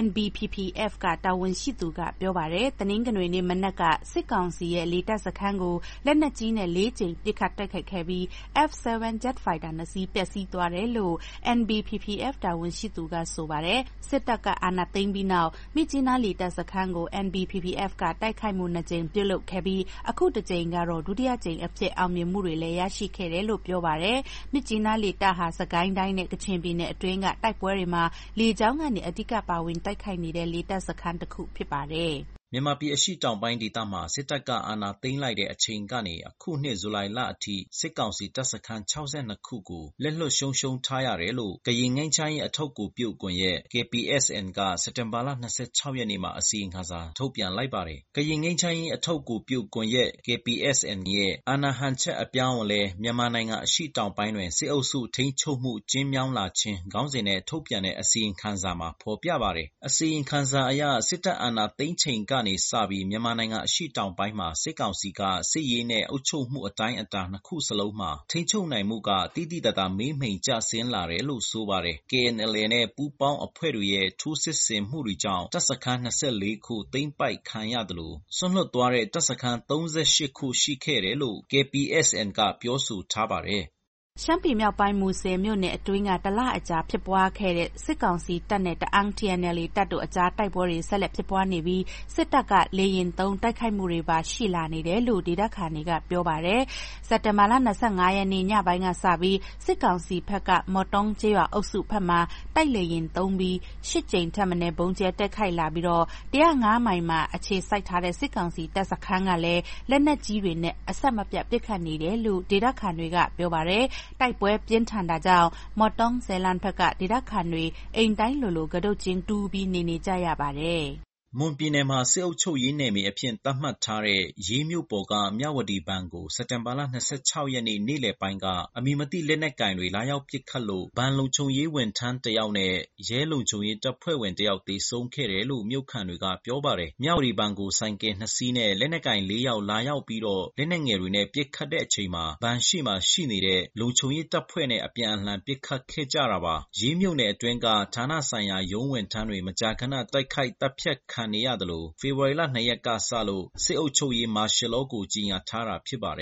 NBPPF ကတာဝန်ရှိသူကပြောပါတယ်တနင်္ဂနွေနေ့မနက်ကစစ်ကောင်စီရဲ့လေတပ်စခန်းကိုလက်နက်ကြီးနဲ့၄ကြိမ်ပစ်ခတ်တိုက်ခိုက်ခဲ့ပြီး F7 Jet Fighter နှစ်စီးပျက်စီးသွားတယ်လို့ NBPPF တာဝန်ရှိသူကဆိုပါတယ်စစ်တပ်ကအာဏာသိမ်းပြီးနောက်မြစ်ကြီးနားလေတပ်စခန်းကို NBPPF ကတိုက်ခိုက်မှု2ကြိမ်ပြုလုပ်ခဲ့ပြီးအခုတစ်ကြိမ်ကတော့ဒုတိယကြိမ်အဖြစ်အောင်မြင်မှုတွေလည်းရရှိခဲ့တယ်လို့ပြောပါတယ်မြစ်ကြီးနားလေတပ်ဟာစကိုင်းတိုင်းနဲ့ကချင်ပြည်နယ်အတွင်းကတိုက်ပွဲတွေမှာလေကြောင်းကနေအဓိကပါဝင်တိုက်ခိုက်နေတဲ့လေတပ်စခန်းတစ်ခုဖြစ်ပါတယ်မြန်မာပြည်အရှိတောင်ပိုင်းဒေသမှာစစ်တပ်ကအာဏာသိမ်းလိုက်တဲ့အချိန်ကနေအခုနှစ်ဇူလိုင်လအထိစစ်ကောင်စီတပ်စခန်း62ခုကိုလက်လွတ်ရှုံးထားရတယ်လို့ကရင်ငိမ်းချမ်းရေးအထောက်အကူပြုကွန်ရက် KPSN ကစက်တင်ဘာလ26ရက်နေ့မှာအစီရင်ခံစာထုတ်ပြန်လိုက်ပါတယ်။ကရင်ငိမ်းချမ်းရေးအထောက်အကူပြုကွန်ရက် KPSN ရဲ့အာဏာဟန်ချက်အပြောင်းအလဲမြန်မာနိုင်ငံအရှိတောင်ပိုင်းတွင်စစ်အုပ်စုထိန်းချုပ်မှုကျင်းမြောင်းလာခြင်းခေါင်းစဉ်နဲ့ထုတ်ပြန်တဲ့အစီရင်ခံစာမှာဖော်ပြပါတယ်။အစီရင်ခံစာအရစစ်တပ်အာဏာသိမ်းချိန်ကနေစပြီးမြန်မာနိုင်ငံအရှိတောင်ပိုင်းမှာစစ်ကောင်စီကစစ်ရေးနဲ့အုပ်ချုပ်မှုအတိုင်းအတာနှစ်ခုစလုံးမှာထိန်းချုပ်နိုင်မှုကတိတိတတ်တာမေးမိန်ကျဆင်းလာတယ်လို့ဆိုပါတယ်။ KNLA နဲ့ပူးပေါင်းအဖွဲ့တွေရဲ့ထိုးစစ်ဆင်မှုတွေကြောင့်တပ်စခန်း24ခုသိမ်းပိုက်ခံရတယ်လို့ဆွန့်လွတ်သွားတဲ့တပ်စခန်း38ခုရှိခဲ့တယ်လို့ KPSN ကပြောဆိုထားပါတယ်။ရှမ်းပြည်မြောက်ပိုင်းမူဆယ်မြို့နယ်အတွင်းကတလအကြာဖြစ်ပွားခဲ့တဲ့စစ်ကောင်စီတပ်နဲ့တအာင်း TNLA တပ်တို့အကြားတိုက်ပွဲတွေဆက်လက်ဖြစ်ပွားနေပြီးစစ်တပ်ကလေရင်သုံးတိုက်ခိုက်မှုတွေပါရှိလာနေတယ်လို့ဒေသခံတွေကပြောပါတယ်။စက်တင်ဘာလ25ရက်နေ့ညပိုင်းကစပြီးစစ်ကောင်စီဘက်ကမော်တုံးကျေးရွာအုပ်စုဘက်မှတိုက်လေရင်သုံးပြီး10ကြိမ်ထပ်မံဘုံကျဲတက်ခိုက်လာပြီးတော့105မိုင်မှာအခြေစိုက်ထားတဲ့စစ်ကောင်စီတပ်စခန်းကလည်းလက်နက်ကြီးတွေနဲ့အဆက်မပြတ်ပစ်ခတ်နေတယ်လို့ဒေသခံတွေကပြောပါတယ်။တိုက်ပွဲပြင်းထန်တာကြောင့်မော်တုံးဇဲလန်ဘက်ကဒေသခံတွေအိမ်တိုင်းလိုလိုကတုတ်ချင်းတူးပြီးနေကြရပါတယ်။မွန်ပြည်နယ်မှာစစ်အုပ်ချုပ်ရေးနယ်မြေအဖြစ်သတ်မှတ်ထားတဲ့ရေးမြို့ပေါ်ကမြဝတီဘဏ်ကိုစက်တင်ဘာလ26ရက်နေ့နေ့လယ်ပိုင်းကအမည်မသိလက်နက်ကင်တွေလာရောက်ပစ်ခတ်လို့ဘဏ်လုံခြုံရေးဝန်ထမ်းတစ်ယောက်နဲ့ရဲလုံခြုံရေးတပ်ဖွဲ့ဝင်တစ်ယောက်သေဆုံးခဲ့တယ်လို့မြို့ခံတွေကပြောပါတယ်။မြဝတီဘဏ်ကိုဆိုင်ကယ်2စီးနဲ့လက်နက်ကင်4ယောက်လာရောက်ပြီးတော့လက်နက်ငယ်တွေနဲ့ပစ်ခတ်တဲ့အချိန်မှာဘဏ်ရှိမှရှိနေတဲ့လုံခြုံရေးတပ်ဖွဲ့နဲ့အပြန်အလှန်ပစ်ခတ်ခဲ့ကြတာပါ။ရေးမြို့နယ်အတွင်းကဌာနဆိုင်ရာရုံးဝန်ထမ်းတွေမကြာခဏတိုက်ခိုက်တပ်ဖြတ်ခံနေရတယ်လို့ဖေဖော်ဝါရီလ2ရက်ကစလို့စစ်အုပ်ချုပ်ရေးမာရှယ်လောကိုကြီးညာထားတာဖြစ်ပါတယ်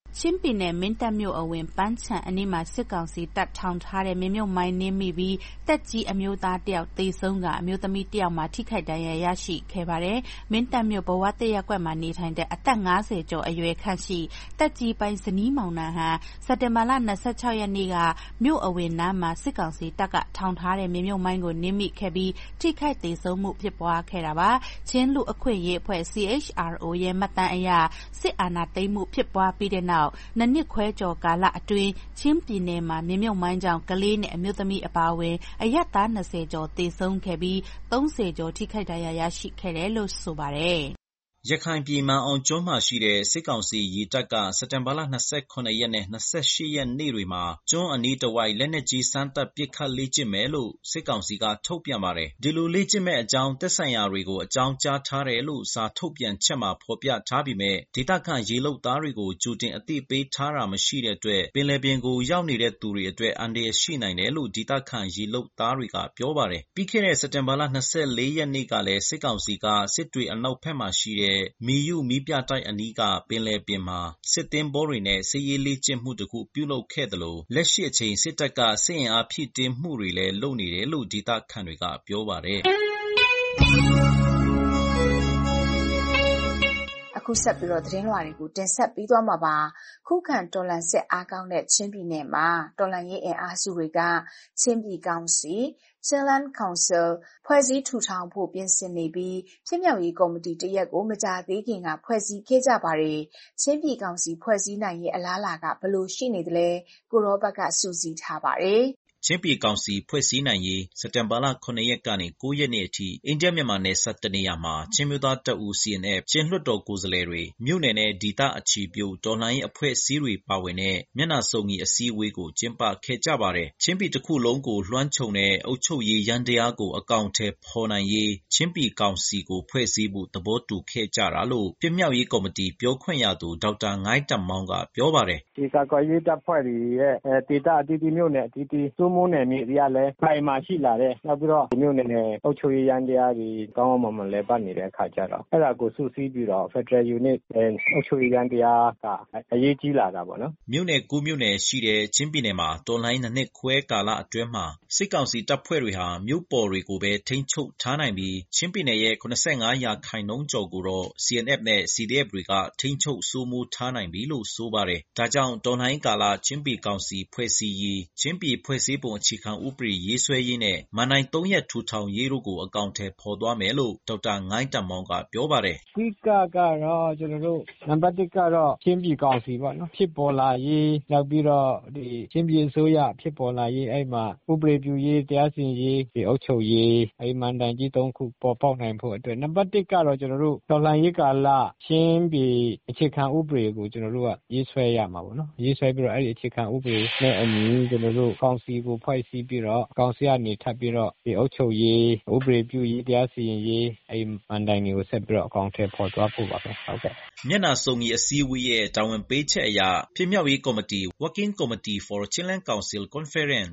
ချင်းပြည်နယ်မင်းတပ်မြို့အဝင်ပန်းချံအနီးမှာစစ်ကောင်စီတပ်ထောင်ထားတဲ့မြေမြုပ်မိုင်းနင်းမိပြီးတက်ကြီးအမျိုးသားတယောက်သေဆုံးကအမျိုးသမီးတယောက်မှာထိခိုက်ဒဏ်ရာရရှိခဲ့ပါတယ်။မင်းတပ်မြို့ဘဝတရက်ကွက်မှာနေထိုင်တဲ့အသက်50ကျော်အရွယ်ခန့်ရှိတက်ကြီးပိုင်းဇနီးမောင်နှံဟာစက်တင်ဘာလ26ရက်နေ့ကမြို့အဝင်နားမှာစစ်ကောင်စီတပ်ကထောင်ထားတဲ့မြေမြုပ်မိုင်းကိုနင်းမိခဲ့ပြီးထိခိုက်သေဆုံးမှုဖြစ်ပွားခဲ့တာပါ။ချင်းလူအခွင့်ရေးအဖွဲ့ CHRO ရဲ့မှတ်တမ်းအရစစ်အာဏာသိမ်းမှုဖြစ်ပွားပြီးတဲ့နောက်နှစ်ခွဲကျော်ကာလအတွင်းချင်းပြည်နယ်မှာမြေမြုပ်မိုင်းကြောင့်ကလေးနဲ့အမျိုးသမီးအပါအဝင်အရပ်သား20ကျော်သေဆုံးခဲ့ပြီး30ကျော်ထိခိုက်ဒဏ်ရာရရှိခဲ့တယ်လို့ဆိုပါတယ်။ရခိုင်ပြည်မန်အောင်ကျွန်းမှာရှိတဲ့စစ်ကောင်စီရေတပ်ကစက်တင်ဘာလ29ရက်နဲ့28ရက်နေ့တွေမှာကျွန်းအနီးတစ်ဝိုက်လက်နက်ကြီးစမ်းသပ်ပစ်ခတ်လေ့ကျင့်မယ်လို့စစ်ကောင်စီကထုတ်ပြန်ပါတယ်။ဒီလိုလေ့ကျင့်မဲ့အကြောင်းသက်ဆိုင်ရာတွေကိုအကြောင်းကြားထားတယ်လို့စာထုတ်ပြန်ချက်မှာဖော်ပြထားပြီးမြဲဒေသခံရေလုပ်သားတွေကိုကြိုတင်အသိပေးထားတာမရှိတဲ့အတွက်ပင်လယ်ပြင်ကိုရောက်နေတဲ့သူတွေအတွက်အန္တရာယ်ရှိနိုင်တယ်လို့ဒေသခံရေလုပ်သားတွေကပြောပါတယ်။ပြီးခဲ့တဲ့စက်တင်ဘာလ24ရက်နေ့ကလည်းစစ်ကောင်စီကစစ်တွေအနောက်ဘက်မှာရှိတဲ့မီယူမီးပြတိုက်အနီးကပင်လယ်ပြင်မှာစစ်သင်္ဘောတွေနဲ့စစ်ရေးလေ့ကျင့်မှုတစ်ခုပြုလုပ်ခဲ့တယ်လို့လက်ရှိအချိန်စစ်တပ်ကစစ်အင်အားဖြည့်တင်းမှုတွေလည်းလုပ်နေတယ်လို့ဒေသခံတွေကပြောပါတယ်အခုဆက်ပြီးတော့သတင်းလွှာတွေကိုတင်ဆက်ပြီးသွားမှာပါခုခံတော်လှန်စစ်အားကောင်းတဲ့ချင်းပြည်နယ်မှာတော်လှန်ရေးအင်အားစုတွေကချင်းပြည်ကောင်စီ Chinland Council ဖွဲ့စည်းထူထောင်ဖို့ပြင်ဆင်နေပြီးပြည်မြောက်ရေးကော်မတီတရက်ကိုမကြာသေးခင်ကဖွဲ့စည်းခဲ့ကြပါတယ်ချင်းပြည်ကောင်စီဖွဲ့စည်းနိုင်ရေးအလားအလာကဘယ်လိုရှိနေသလဲကိုရောဘတ်ကစူးစီးထားပါတယ်ချင်းပြည်ကောင်စီဖွဲ့စည်းနိုင်ရေးစက်တင်ဘာလ9ရက်ကနေ9ရက်နေ့အထိအိန္ဒိယမြန်မာနယ်စပ်တနေရာမှာချင်းမျိုးသားတပ်ဦး CNF ချင်းလွှတ်တော်ကိုယ်စားလှယ်တွေမြို့နယ်နဲ့ဒေသအခြေပြုတော်လှန်ရေးအဖွဲ့အစည်းတွေပါဝင်တဲ့မျက်နှာစုံညီအစည်းအဝေးကိုကျင်းပခဲ့ကြပါတယ်။ချင်းပြည်တစ်ခုလုံးကိုလွှမ်းခြုံတဲ့အုပ်ချုပ်ရေးယန္တရားကိုအကောင့်ထဲပေါ်နိုင်ရေးချင်းပြည်ကောင်စီကိုဖွဲ့စည်းဖို့သဘောတူခဲ့ကြတာလို့ပြည်မြောက်ရေးကော်မတီပြောခွင့်ရသူဒေါက်တာငိုင်းတက်မောင်းကပြောပါတယ်။ဒီကာကွယ်ရေးတပ်ဖွဲ့တွေရဲ့ဒေသအသီးသီးမြို့နယ်အသီးသီးမိုးနယ်မြေတွေကလည်းဖိုင်မှာရှိလာတဲ့နောက်ပြီးတော့မြို့နယ်နဲ့အုပ်ချုပ်ရေးရန်တရားတွေကောင်းအောင်မလဲပတ်နေတဲ့အခါကျတော့အဲ့ဒါကိုစုစည်းပြီးတော့ Federal Unit အုပ်ချုပ်ရေးရန်တရားကအရေးကြီးလာတာပေါ့နော်မြို့နယ်9မြို့နယ်ရှိတဲ့ချင်းပြည်နယ်မှာတော်လှန်ရေးနှစ်ခွဲကာလအတွင်းမှာစစ်ကောင်စီတပ်ဖွဲ့တွေဟာမြို့ပေါ်တွေကိုပဲထိန်းချုပ်ထားနိုင်ပြီးချင်းပြည်နယ်ရဲ့85%ကျော်ကိုတော့ CNF နဲ့ CDF တွေကထိန်းချုပ်စိုးမိုးထားနိုင်ပြီလို့ဆိုပါတယ်ဒါကြောင့်တော်လှန်ရေးကာလချင်းပြည်ကောင်စီဖွဲ့စည်းရေးချင်းပြည်ဖွဲ့စည်းပုံအခြေခံဥပဒေရေးဆွဲရေးနဲ့မန်နိုင်3ရက်ထူထောင်ရေးတို့ကိုအကောင့်ထဲပေါ်သွားမယ်လို့ဒေါက်တာငိုင်းတက်မောင်းကပြောပါတယ်။ဒီကတော့ကျွန်တော်တို့နံပါတ်1ကတော့ချင်းပြည်ကောင်စီပေါ့နော်ဖြစ်ပေါ်လာရေးနောက်ပြီးတော့ဒီချင်းပြည်အစိုးရဖြစ်ပေါ်လာရေးအဲ့မှာဥပဒေပြုရေးတရားစီရင်ရေးဒီအုပ်ချုပ်ရေးအဲ့မန်တိုင်ကြီး3ခုပေါ်ပေါက်နိုင်ဖို့အတွက်နံပါတ်1ကတော့ကျွန်တော်တို့တော်လှန်ရေးကာလချင်းပြည်အခြေခံဥပဒေကိုကျွန်တော်တို့ကရေးဆွဲရမှာပေါ့နော်ရေးဆွဲပြီးတော့အဲ့ဒီအခြေခံဥပဒေနဲ့အညီကျွန်တော်တို့ကောင်စီကိုဖွဲ့စည်းပြီးတော့ကောင်စီကနေထပ်ပြီးတော့ဒီအုပ်ချုပ်ရေးဥပဒေပြုရေးတရားစီရင်ရေးအဲ့မန်တိုင်တွေကိုဆက်ပြီးတော့အကောင့်ထဲပေါ်သွားဖို့ပါပဲဟုတ်ကဲ့မျက်နှာစုံကြီးအစည်းအဝေးရဲ့တာဝန်ပေးချက်အရပြည်မြောက်ရေးကော်မတီ Working Committee for Chinland Council Conference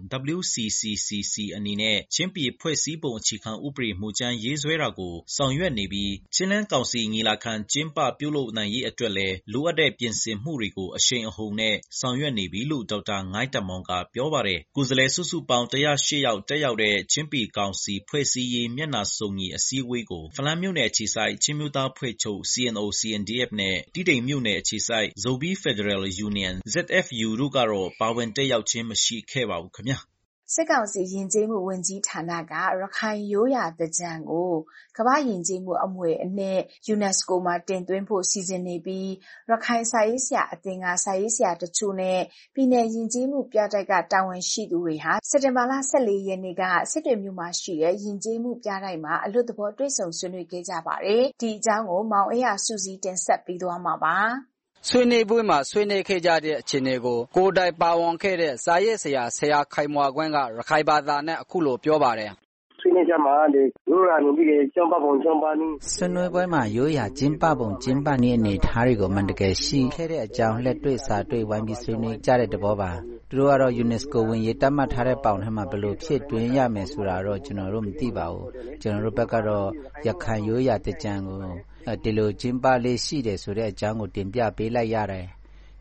WCCCC အနေနဲ့ချင်းပြည်ဖွဲ့စည်းပုံအခြေခံဥပဒေမူကြမ်းရေးဆွဲတာကိုဆောင်ရွက်နေပြီး Chinland Council ညီလာခံကျင်းပပြုလုပ်နိုင်ရေးအတွက်လည်းလိုအပ်တဲ့ပြင်ဆင်မှုတွေကိုအရှိန်အဟုန်နဲ့ဆောင်ရွက်နေပြီလို့ဒေါက်တာငိုင်းတက်မောင်းကပြောပါတယ်ကိုယ်စားလှယ်စုစုပေါင်း108ယောက်တက်ရောက်တဲ့ချင်းပြည်ကောင်စီဖွဲ့စည်းရေးမျက်နှာစုံညီအစည်းအဝေးကိုဖလန်းမြို့နယ်အခြေစိုက်ချင်းမျိုးသားဖွဲ့ချုပ် CNO/CNDF နဲ့တိတိမ်မြို့နယ်အခြေစိုက် Zobi Federal Union ZFU တို့ကတော့ပါဝင်တက်ရောက်ခြင်းမရှိခဲ့ပါဘူးခင်ဗျာစစ်ကောင်စီယဉ်ကျေးမှုဝန်ကြီးဌာနကရခိုင်ရိုးရာသင်္ကြန်ကိုကမ္ဘာယဉ်ကျေးမှုအမွေအနှစ် UNESCO မှာတင်သွင်းဖို့စီစဉ်နေပြီးရခိုင်စာရေးဆရာအသင်းကစာရေးဆရာတချို့နဲ့ပြည်내ယဉ်ကျေးမှုပြတိုက်ကတာဝန်ရှိသူတွေဟာစက်တင်ဘာလ14ရက်နေ့ကစစ်တွေမြို့မှာရှိတဲ့ယဉ်ကျေးမှုပြတိုက်မှာအလွတ်သဘောတွေ့ဆုံဆွေးနွေးခဲ့ကြပါတယ်။ဒီအကြောင်းကိုမောင်အေးရစူးစီးတင်ဆက်ပြီးသွားမှာပါ။ဆွေးနွေးပွဲမှာဆွေးနွေးခဲ့ကြတဲ့အခြေအနေကိုကိုယ်တိုင်ပါဝင်ခဲ့တဲ့စာရေးဆရာခိုင်မွာကွန်းကရခိုင်ဘာသာနဲ့အခုလိုပြောပါတယ်ဆွေးနွေးကြမှာလေရိုးရာနေပြီးကျင်းပပုံကျင်းပနည်းဆွေးနွေးပွဲမှာရိုးရာကျင်းပပုံကျင်းပနည်းအနေထားတွေကိုမှန်တကယ်ရှိခဲ့တဲ့အကြောင်းလက်တွေ့စာတွေ့ဝိုင်းပြီးဆွေးနွေးကြတဲ့သဘောပါသူတို့ကတော့ UNESCO ဝင်ရေးတတ်မှတ်ထားတဲ့ပေါင်ထဲမှာဘယ်လိုဖြစ်တွင်းရမယ်ဆိုတာတော့ကျွန်တော်တို့မသိပါဘူးကျွန်တော်တို့ဘက်ကတော့ရခိုင်ရိုးရာတကြံကိုဒီလိုကျင်းပလေးရှိတယ်ဆိုတဲ့အကြောင်းကိုတင်ပြပေးလိုက်ရတယ်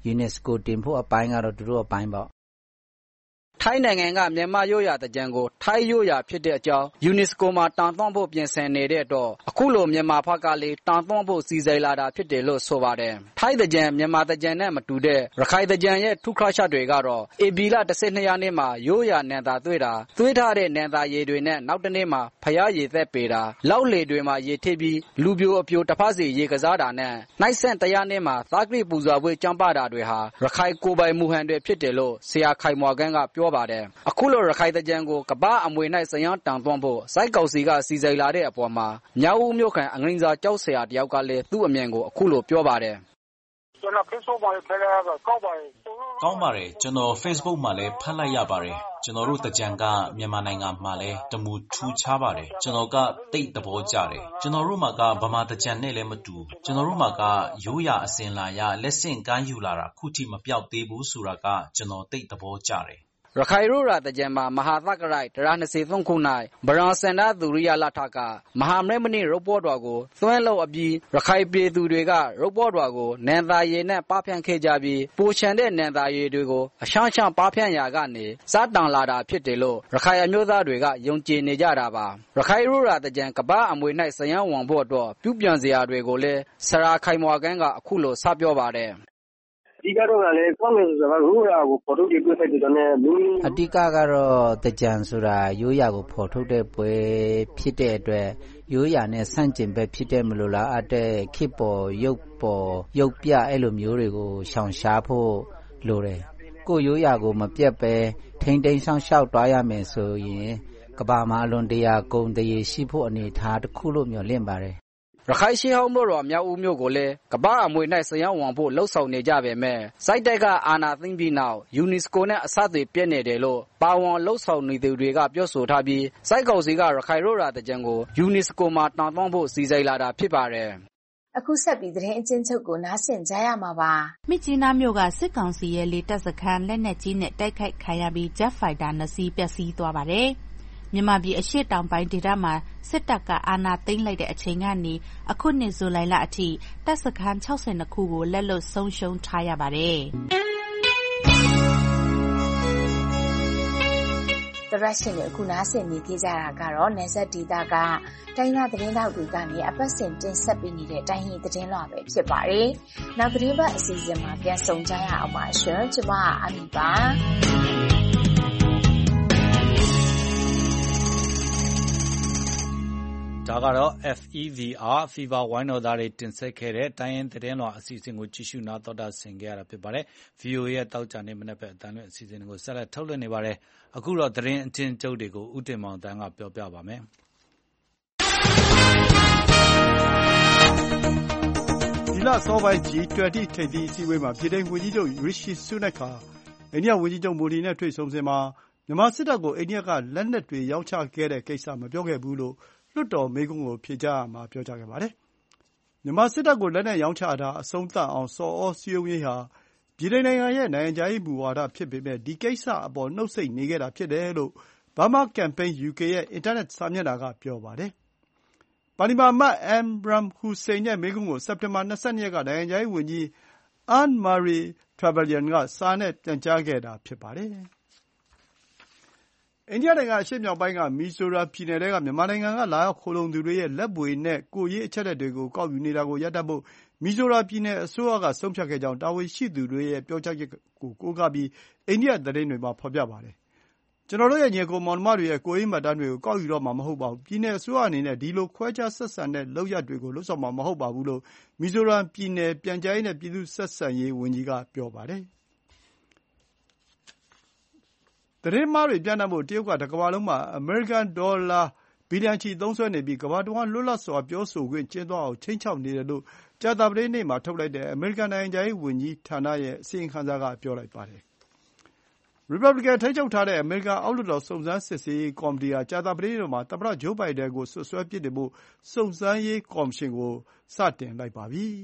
UNESCO တင်ဖို့အပိုင်းကတော့သူတို့အပိုင်းပေါ့ထိုင်းနိုင်ငံကမြန်မာရိုးရာသင်္ကြန်ကိုထိုင်းရိုးရာဖြစ်တဲ့အကြောင်း UNESCO မှာတန်သွင်းဖို့ပြင်ဆင်နေတဲ့တော့အခုလိုမြန်မာဘက်ကလေးတန်သွင်းဖို့စီစဉ်လာတာဖြစ်တယ်လို့ဆိုပါတယ်။ထိုင်းသင်္ကြန်မြန်မာသင်္ကြန်နဲ့မတူတဲ့ရခိုင်သင်္ကြန်ရဲ့ထူးခြားချက်တွေကတော့ဧပြီလ 12 ရက်နေ့မှာရိုးရာနံသာသွေးတာသွေးထားတဲ့နံသာရည်တွေနဲ့နောက်တနေ့မှာဖျားရည်သက်ပေတာလောက်လေတွေမှာရေထည့်ပြီးလူပြိုအပြိုတစ်ဖက်စီရေကစားတာနဲ့နိုင်ဆန့်တရားနေ့မှာသာဂရိပူဇော်ပွဲကျင်းပတာတွေဟာရခိုင်ကိုယ်ပိုင်မူဟန်တွေဖြစ်တယ်လို့ဆရာခိုင်မော်ကန်းကပြောပါတယ်အခုလိုရခိုင်သင်္ကြန်ကိုကပ္ပအမွေ၌စရန်တန်သွင်းဖို့စိုက်ကောင်စီကစီစဉ်လာတဲ့အပေါ်မှာမြောက်ဦးမြို့ခံအငင်းစားကျောက်ဆရာတယောက်ကလည်းသူ့အမြင်ကိုအခုလိုပြောပါတယ်ကျွန်တော် Facebook မှာဖတ်လိုက်ရတော့ကောင်းပါတယ်ကောင်းပါတယ်ကျွန်တော် Facebook မှာလည်းဖတ်လိုက်ရပါတယ်ကျွန်တော်တို့တကြံကမြန်မာနိုင်ငံမှာလည်းတမူထူးခြားပါတယ်ကျွန်တော်ကတိတ်သဘောကျတယ်ကျွန်တော်တို့မှာကဗမာတကြံနဲ့လည်းမတူကျွန်တော်တို့မှာကရိုးရာအစဉ်လာရလက်ဆင့်ကမ်းယူလာတာခုထိမပြောက်သေးဘူးဆိုတာကကျွန်တော်တိတ်သဘောကျတယ်ရခိုင်ရိုးရာတကြံမှာမဟာသက္ကရိုက်123ခု၌ဗရန်စန္ဒသူရိယလထကမဟာမရမဏိရုပ်ပေါ်တော်ကိုသွင်းလို့အပြီးရခိုင်ပြည်သူတွေကရုပ်ပေါ်တော်ကိုနန္သာရည်နဲ့ပဖြန့်ခဲ့ကြပြီးပူချန်တဲ့နန္သာရည်တွေကိုအရှမ်းရှမ်းပဖြန့်ရာကနေစတန်လာတာဖြစ်တယ်လို့ရခိုင်အမျိုးသားတွေကယုံကြည်နေကြတာပါရခိုင်ရိုးရာတကြံကပ္ပအမွေ၌စရန်ဝန်ဖို့အတွက်ပြုပြန်စရာတွေကိုလည်းဆရာခိုင်မော်ကန်းကအခုလိုစပြောပါတယ်ဒီကတော့လည်းကောင်းမယ်ဆိုတာရိုးရာကိုဖော်ထုတ်တဲ့ပြည့်တဲ့တဲ့နဲ့အဓိကကတော့တကြံဆိုတာရိုးရာကိုဖော်ထုတ်တဲ့ပွဲဖြစ်တဲ့အတွက်ရိုးရာနဲ့ဆန့်ကျင်ဘက်ဖြစ်တဲ့မလို့လားအတဲ့ခေတ်ပေါ်ရုပ်ပြအဲ့လိုမျိုးတွေကိုရှောင်ရှားဖို့လိုတယ်ကိုရိုးရာကိုမပြတ်ပဲထိမ့်သိမ်းဆောင်ရှောက်သွားရမယ်ဆိုရင်ကဘာမှာအလွန်တရာဂုဏ်တရေရှိဖို့အနေထားတစ်ခုလို့မျှော်လင့်ပါတယ်ရခိုင်ရှေးဟောင်းမြို့တော်မြောက်ဦးမြို့ကိုလည်းကပ္ပအမွေ၌စရန်ဝန်ဖို့လှုပ်ဆောင်နေကြပေမဲ့စိုက်တိုက်ကအာဏာသိမ်းပြီးနောက် UNESCO နဲ့အဆက်အသွယ်ပြတ်နေတယ်လို့ပါဝန်လှုပ်ဆောင်နေသူတွေကပြောဆိုထားပြီးစိုက်ကောင်စီကရခိုင်ရိုးရာတကြံကို UNESCO မှာတန်သွင်းဖို့စီစဉ်လာတာဖြစ်ပါတယ်အခုဆက်ပြီးသတင်းအချင်းချုပ်ကိုနားဆင်ကြရမှာပါမြစ်ကြီးနားမြို့ကစစ်ကောင်စီရဲ့လေတပ်စခန်းလက်နက်ကြီးနဲ့တိုက်ခိုက်ခံရပြီး Jet Fighter 2 စီးပျက်စီးသွားပါတယ်မြန်မာပြည်အရှေ့တောင်ပိုင်းဒေသမှာစစ်တပ်ကအာဏာသိမ်းလိုက်တဲ့အချိန်ကနေအခုနှစ်ဇူလိုင်လအထိတပ်စခန်း62ခုကိုလက်လွတ်ဆုံးရှုံးထားရပါတယ်။သရရှင်တွေအခုနားဆင်နေကြတာကတော့နယ်စပ်ဒေသကတိုင်းသားသတင်းတောက်တွေကနေအပတ်စဉ်တင်ဆက်ပေးနေတဲ့တိုင်းရင်းသတင်းလွှာပဲဖြစ်ပါတယ်။နောက်သတင်းပတ်အစီအစဉ်မှာပြန်ဆုံကြရအောင်ပါရှင်။ကျွန်မအမီပါ။ဒါကတော့ FEVR Fever ဝိုင်းတော်သားတွေတင်ဆက်ခဲ့တဲ့တိုင်းရင်းသတင်းလွှာအစီအစဉ်ကိုကြည့်ရှုနားတော်တာဆင်ခဲ့ရတာဖြစ်ပါတယ်။ VOA ရဲ့တောက်ကြနေမနေ့ပဲအတန်းလွှင့်အစီအစဉ်ကိုဆက်လက်ထုတ်လွှင့်နေပါတယ်။အခုတော့သတင်းအချင်းကျုပ်တွေကိုဦးတင်မောင်တန်းကပြောပြပါမယ်။ဒီလစောပိုင်း G20 ထိပ်သီးအစည်းအဝေးမှာပြည်ထောင်ဝန်ကြီးချုပ်ရီရှီဆူနက်ဟာအိန္ဒိယဝန်ကြီးချုပ်မိုဒီနဲ့တွေ့ဆုံစဉ်မှာမြန်မာစစ်တပ်ကိုအိန္ဒိယကလက်နက်တွေရောင်းချခဲ့တဲ့ကိစ္စမပြောခဲ့ဘူးလို့လွှတ်တော်မေးခွန်းကိုဖြေကြားရာမှာပြောကြားခဲ့ပါတယ်။မြန်မာစစ်တပ်ကိုလက်နက်ရောင်းချတာအဆုံးသတ်အောင်ဆော်ဩစည်းရုံးရေးဟာဗြိတိန်နိုင်ငံရဲ့နိုင်ငံခြားရေးမူဝါဒဖြစ်ပေမယ့်ဒီကိစ္စအပေါ်နှုတ်ဆိတ်နေခဲ့တာဖြစ်တယ်လို့ Burma Campaign UK ရဲ့အင်တာနက်စာမျက်နှာကပြောပါတယ်။ပါလီမန်အမတ် Imran Hussain ရဲ့မေးခွန်းကိုစက်တင်ဘာ 22 ရက်ကနိုင်ငံခြားရေးဝန်ကြီး Anne-Marie Trevelyan ကစာနဲ့ပြန်ကြားခဲ့တာဖြစ်ပါတယ်။အိန္ဒိယနိုင်ငံအရှေ့မြောက်ပိုင်းကမီဇိုရမ်ပြည်နယ်ထဲကမြန်မာနိုင်ငံကလာရောက်ခိုလှုံသူတွေရဲ့လက်ဗွေနဲ့ကိုယ်ရေးအချက်အလက်တွေကိုကောက်ယူနေတာကိုရပ်တန့်ဖို့မီဇိုရမ်ပြည်နယ်အစိုးရကဆုံးဖြတ်ခဲ့ကြောင်းတာဝန်ရှိသူတွေရဲ့ပြောကြားချက်ကိုကိုးကားပြီးအိန္ဒိယသတင်းတွေမှာဖော်ပြပါတယ်။ကျွန်တော်တို့ရဲ့ညီအကိုမောင်နှမတွေရဲ့ကိုယ်ရေးမှတ်တမ်းတွေကိုကောက်ယူတော့မှာမဟုတ်ပါဘူး။ပြည်နယ်အစိုးရအနေနဲ့ဒီလိုခွဲခြားဆက်ဆံတဲ့လုပ်ရပ်တွေကိုလုပ်ဆောင်မှာမဟုတ်ပါဘူးလို့မီဇိုရမ်ပြည်နယ်ပြန်ကြားရေးနဲ့ပြည်သူ့ဆက်ဆံရေးဝန်ကြီးကပြောပါတယ်။သတင်းမှားတွေပြန့်နှံ့ဖို့တရုတ်ကတကမ္ဘာလုံးမှာအမေရိကန်ဒေါ်လာဘီလီယံချီသုံးစွဲနေပြီးကမ္ဘာတဝန်းလွတ်လပ်စွာပြောဆိုခွင့်ကျင်းပအောင်ခြိမ်းခြောက်နေတယ်လို့ကြာသပတေးနေ့မှာထုတ်လိုက်တဲ့အမေရိကန်နိုင်ငံခြားရေးဝန်ကြီးဌာနရဲ့အစီရင်ခံစာကပြောလိုက်ပါတယ်။ရီပတ်ဘလီကန်ထိန်းချုပ်ထားတဲ့အမေရိကန်အောက်လွှတ်တော်စုံစမ်းစစ်ဆေးရေးကော်မတီဟာကြာသပတေးနေ့မှာသမ္မတဂျိုးဘိုင်ဒန်ကိုစွပ်စွဲပြစ်တင်ဖို့စုံစမ်းရေးကော်မရှင်ကိုစတင်လိုက်ပါပြီ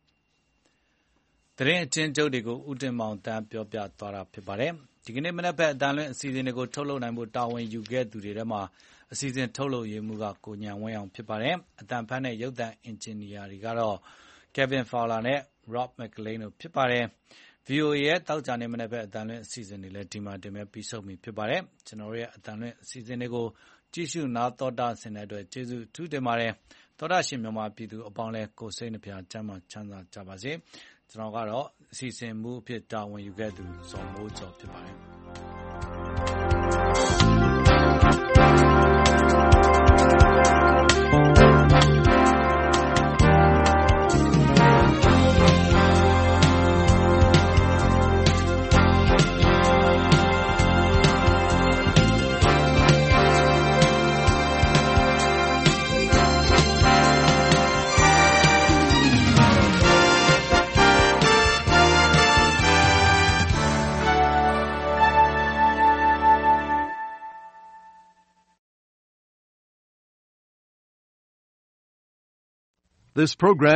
။သတင်းအချင်းကျုပ်တွေကိုဦးတင်မောင်တန်းပြောပြသွားတာဖြစ်ပါတယ်။ဒီကနေ့မနက်ဘက်အတန်းလွင့်အစီအစဉ်တွေကိုထုတ်လုပ်နိုင်ဖို့တာဝန်ယူခဲ့သူတွေထဲမှာအစီအစဉ်ထုတ်လုပ်ရေးမှူးကကိုညံဝင်းအောင်ဖြစ်ပါတယ်။အတန်ဖတ်နဲ့ရုပ်သံအင်ဂျင်နီယာတွေကတော့ Kevin Fowler နဲ့ Rob McLean တို့ဖြစ်ပါတယ်။ VOA ရဲ့တောက်ကြနေမနေ့ပဲအတန်လွင့်အစီအစဉ်တွေလည်းဒီမှာတင်မဲ့ပြီးဆုံးပြီဖြစ်ပါတယ်ကျွန်တော်ရဲ့အတန်လွင့်အစီအစဉ်တွေကိုကြည့်ရှုနားတော်တာဆင်တဲ့အတွက်ကျေးဇူးထူးတင်ပါတယ်တော်တာရှင်မြန်မာပြည်သူအပေါင်းလဲကိုစိတ်နှပြချမ်းသာချမ်းသာကြပါစေကျွန်တော်ကတော့အစီအစဉ်မူအဖြစ်တာဝန်ယူခဲ့သူဇော်မိုးကျော်ဖြစ်ပါတယ် This program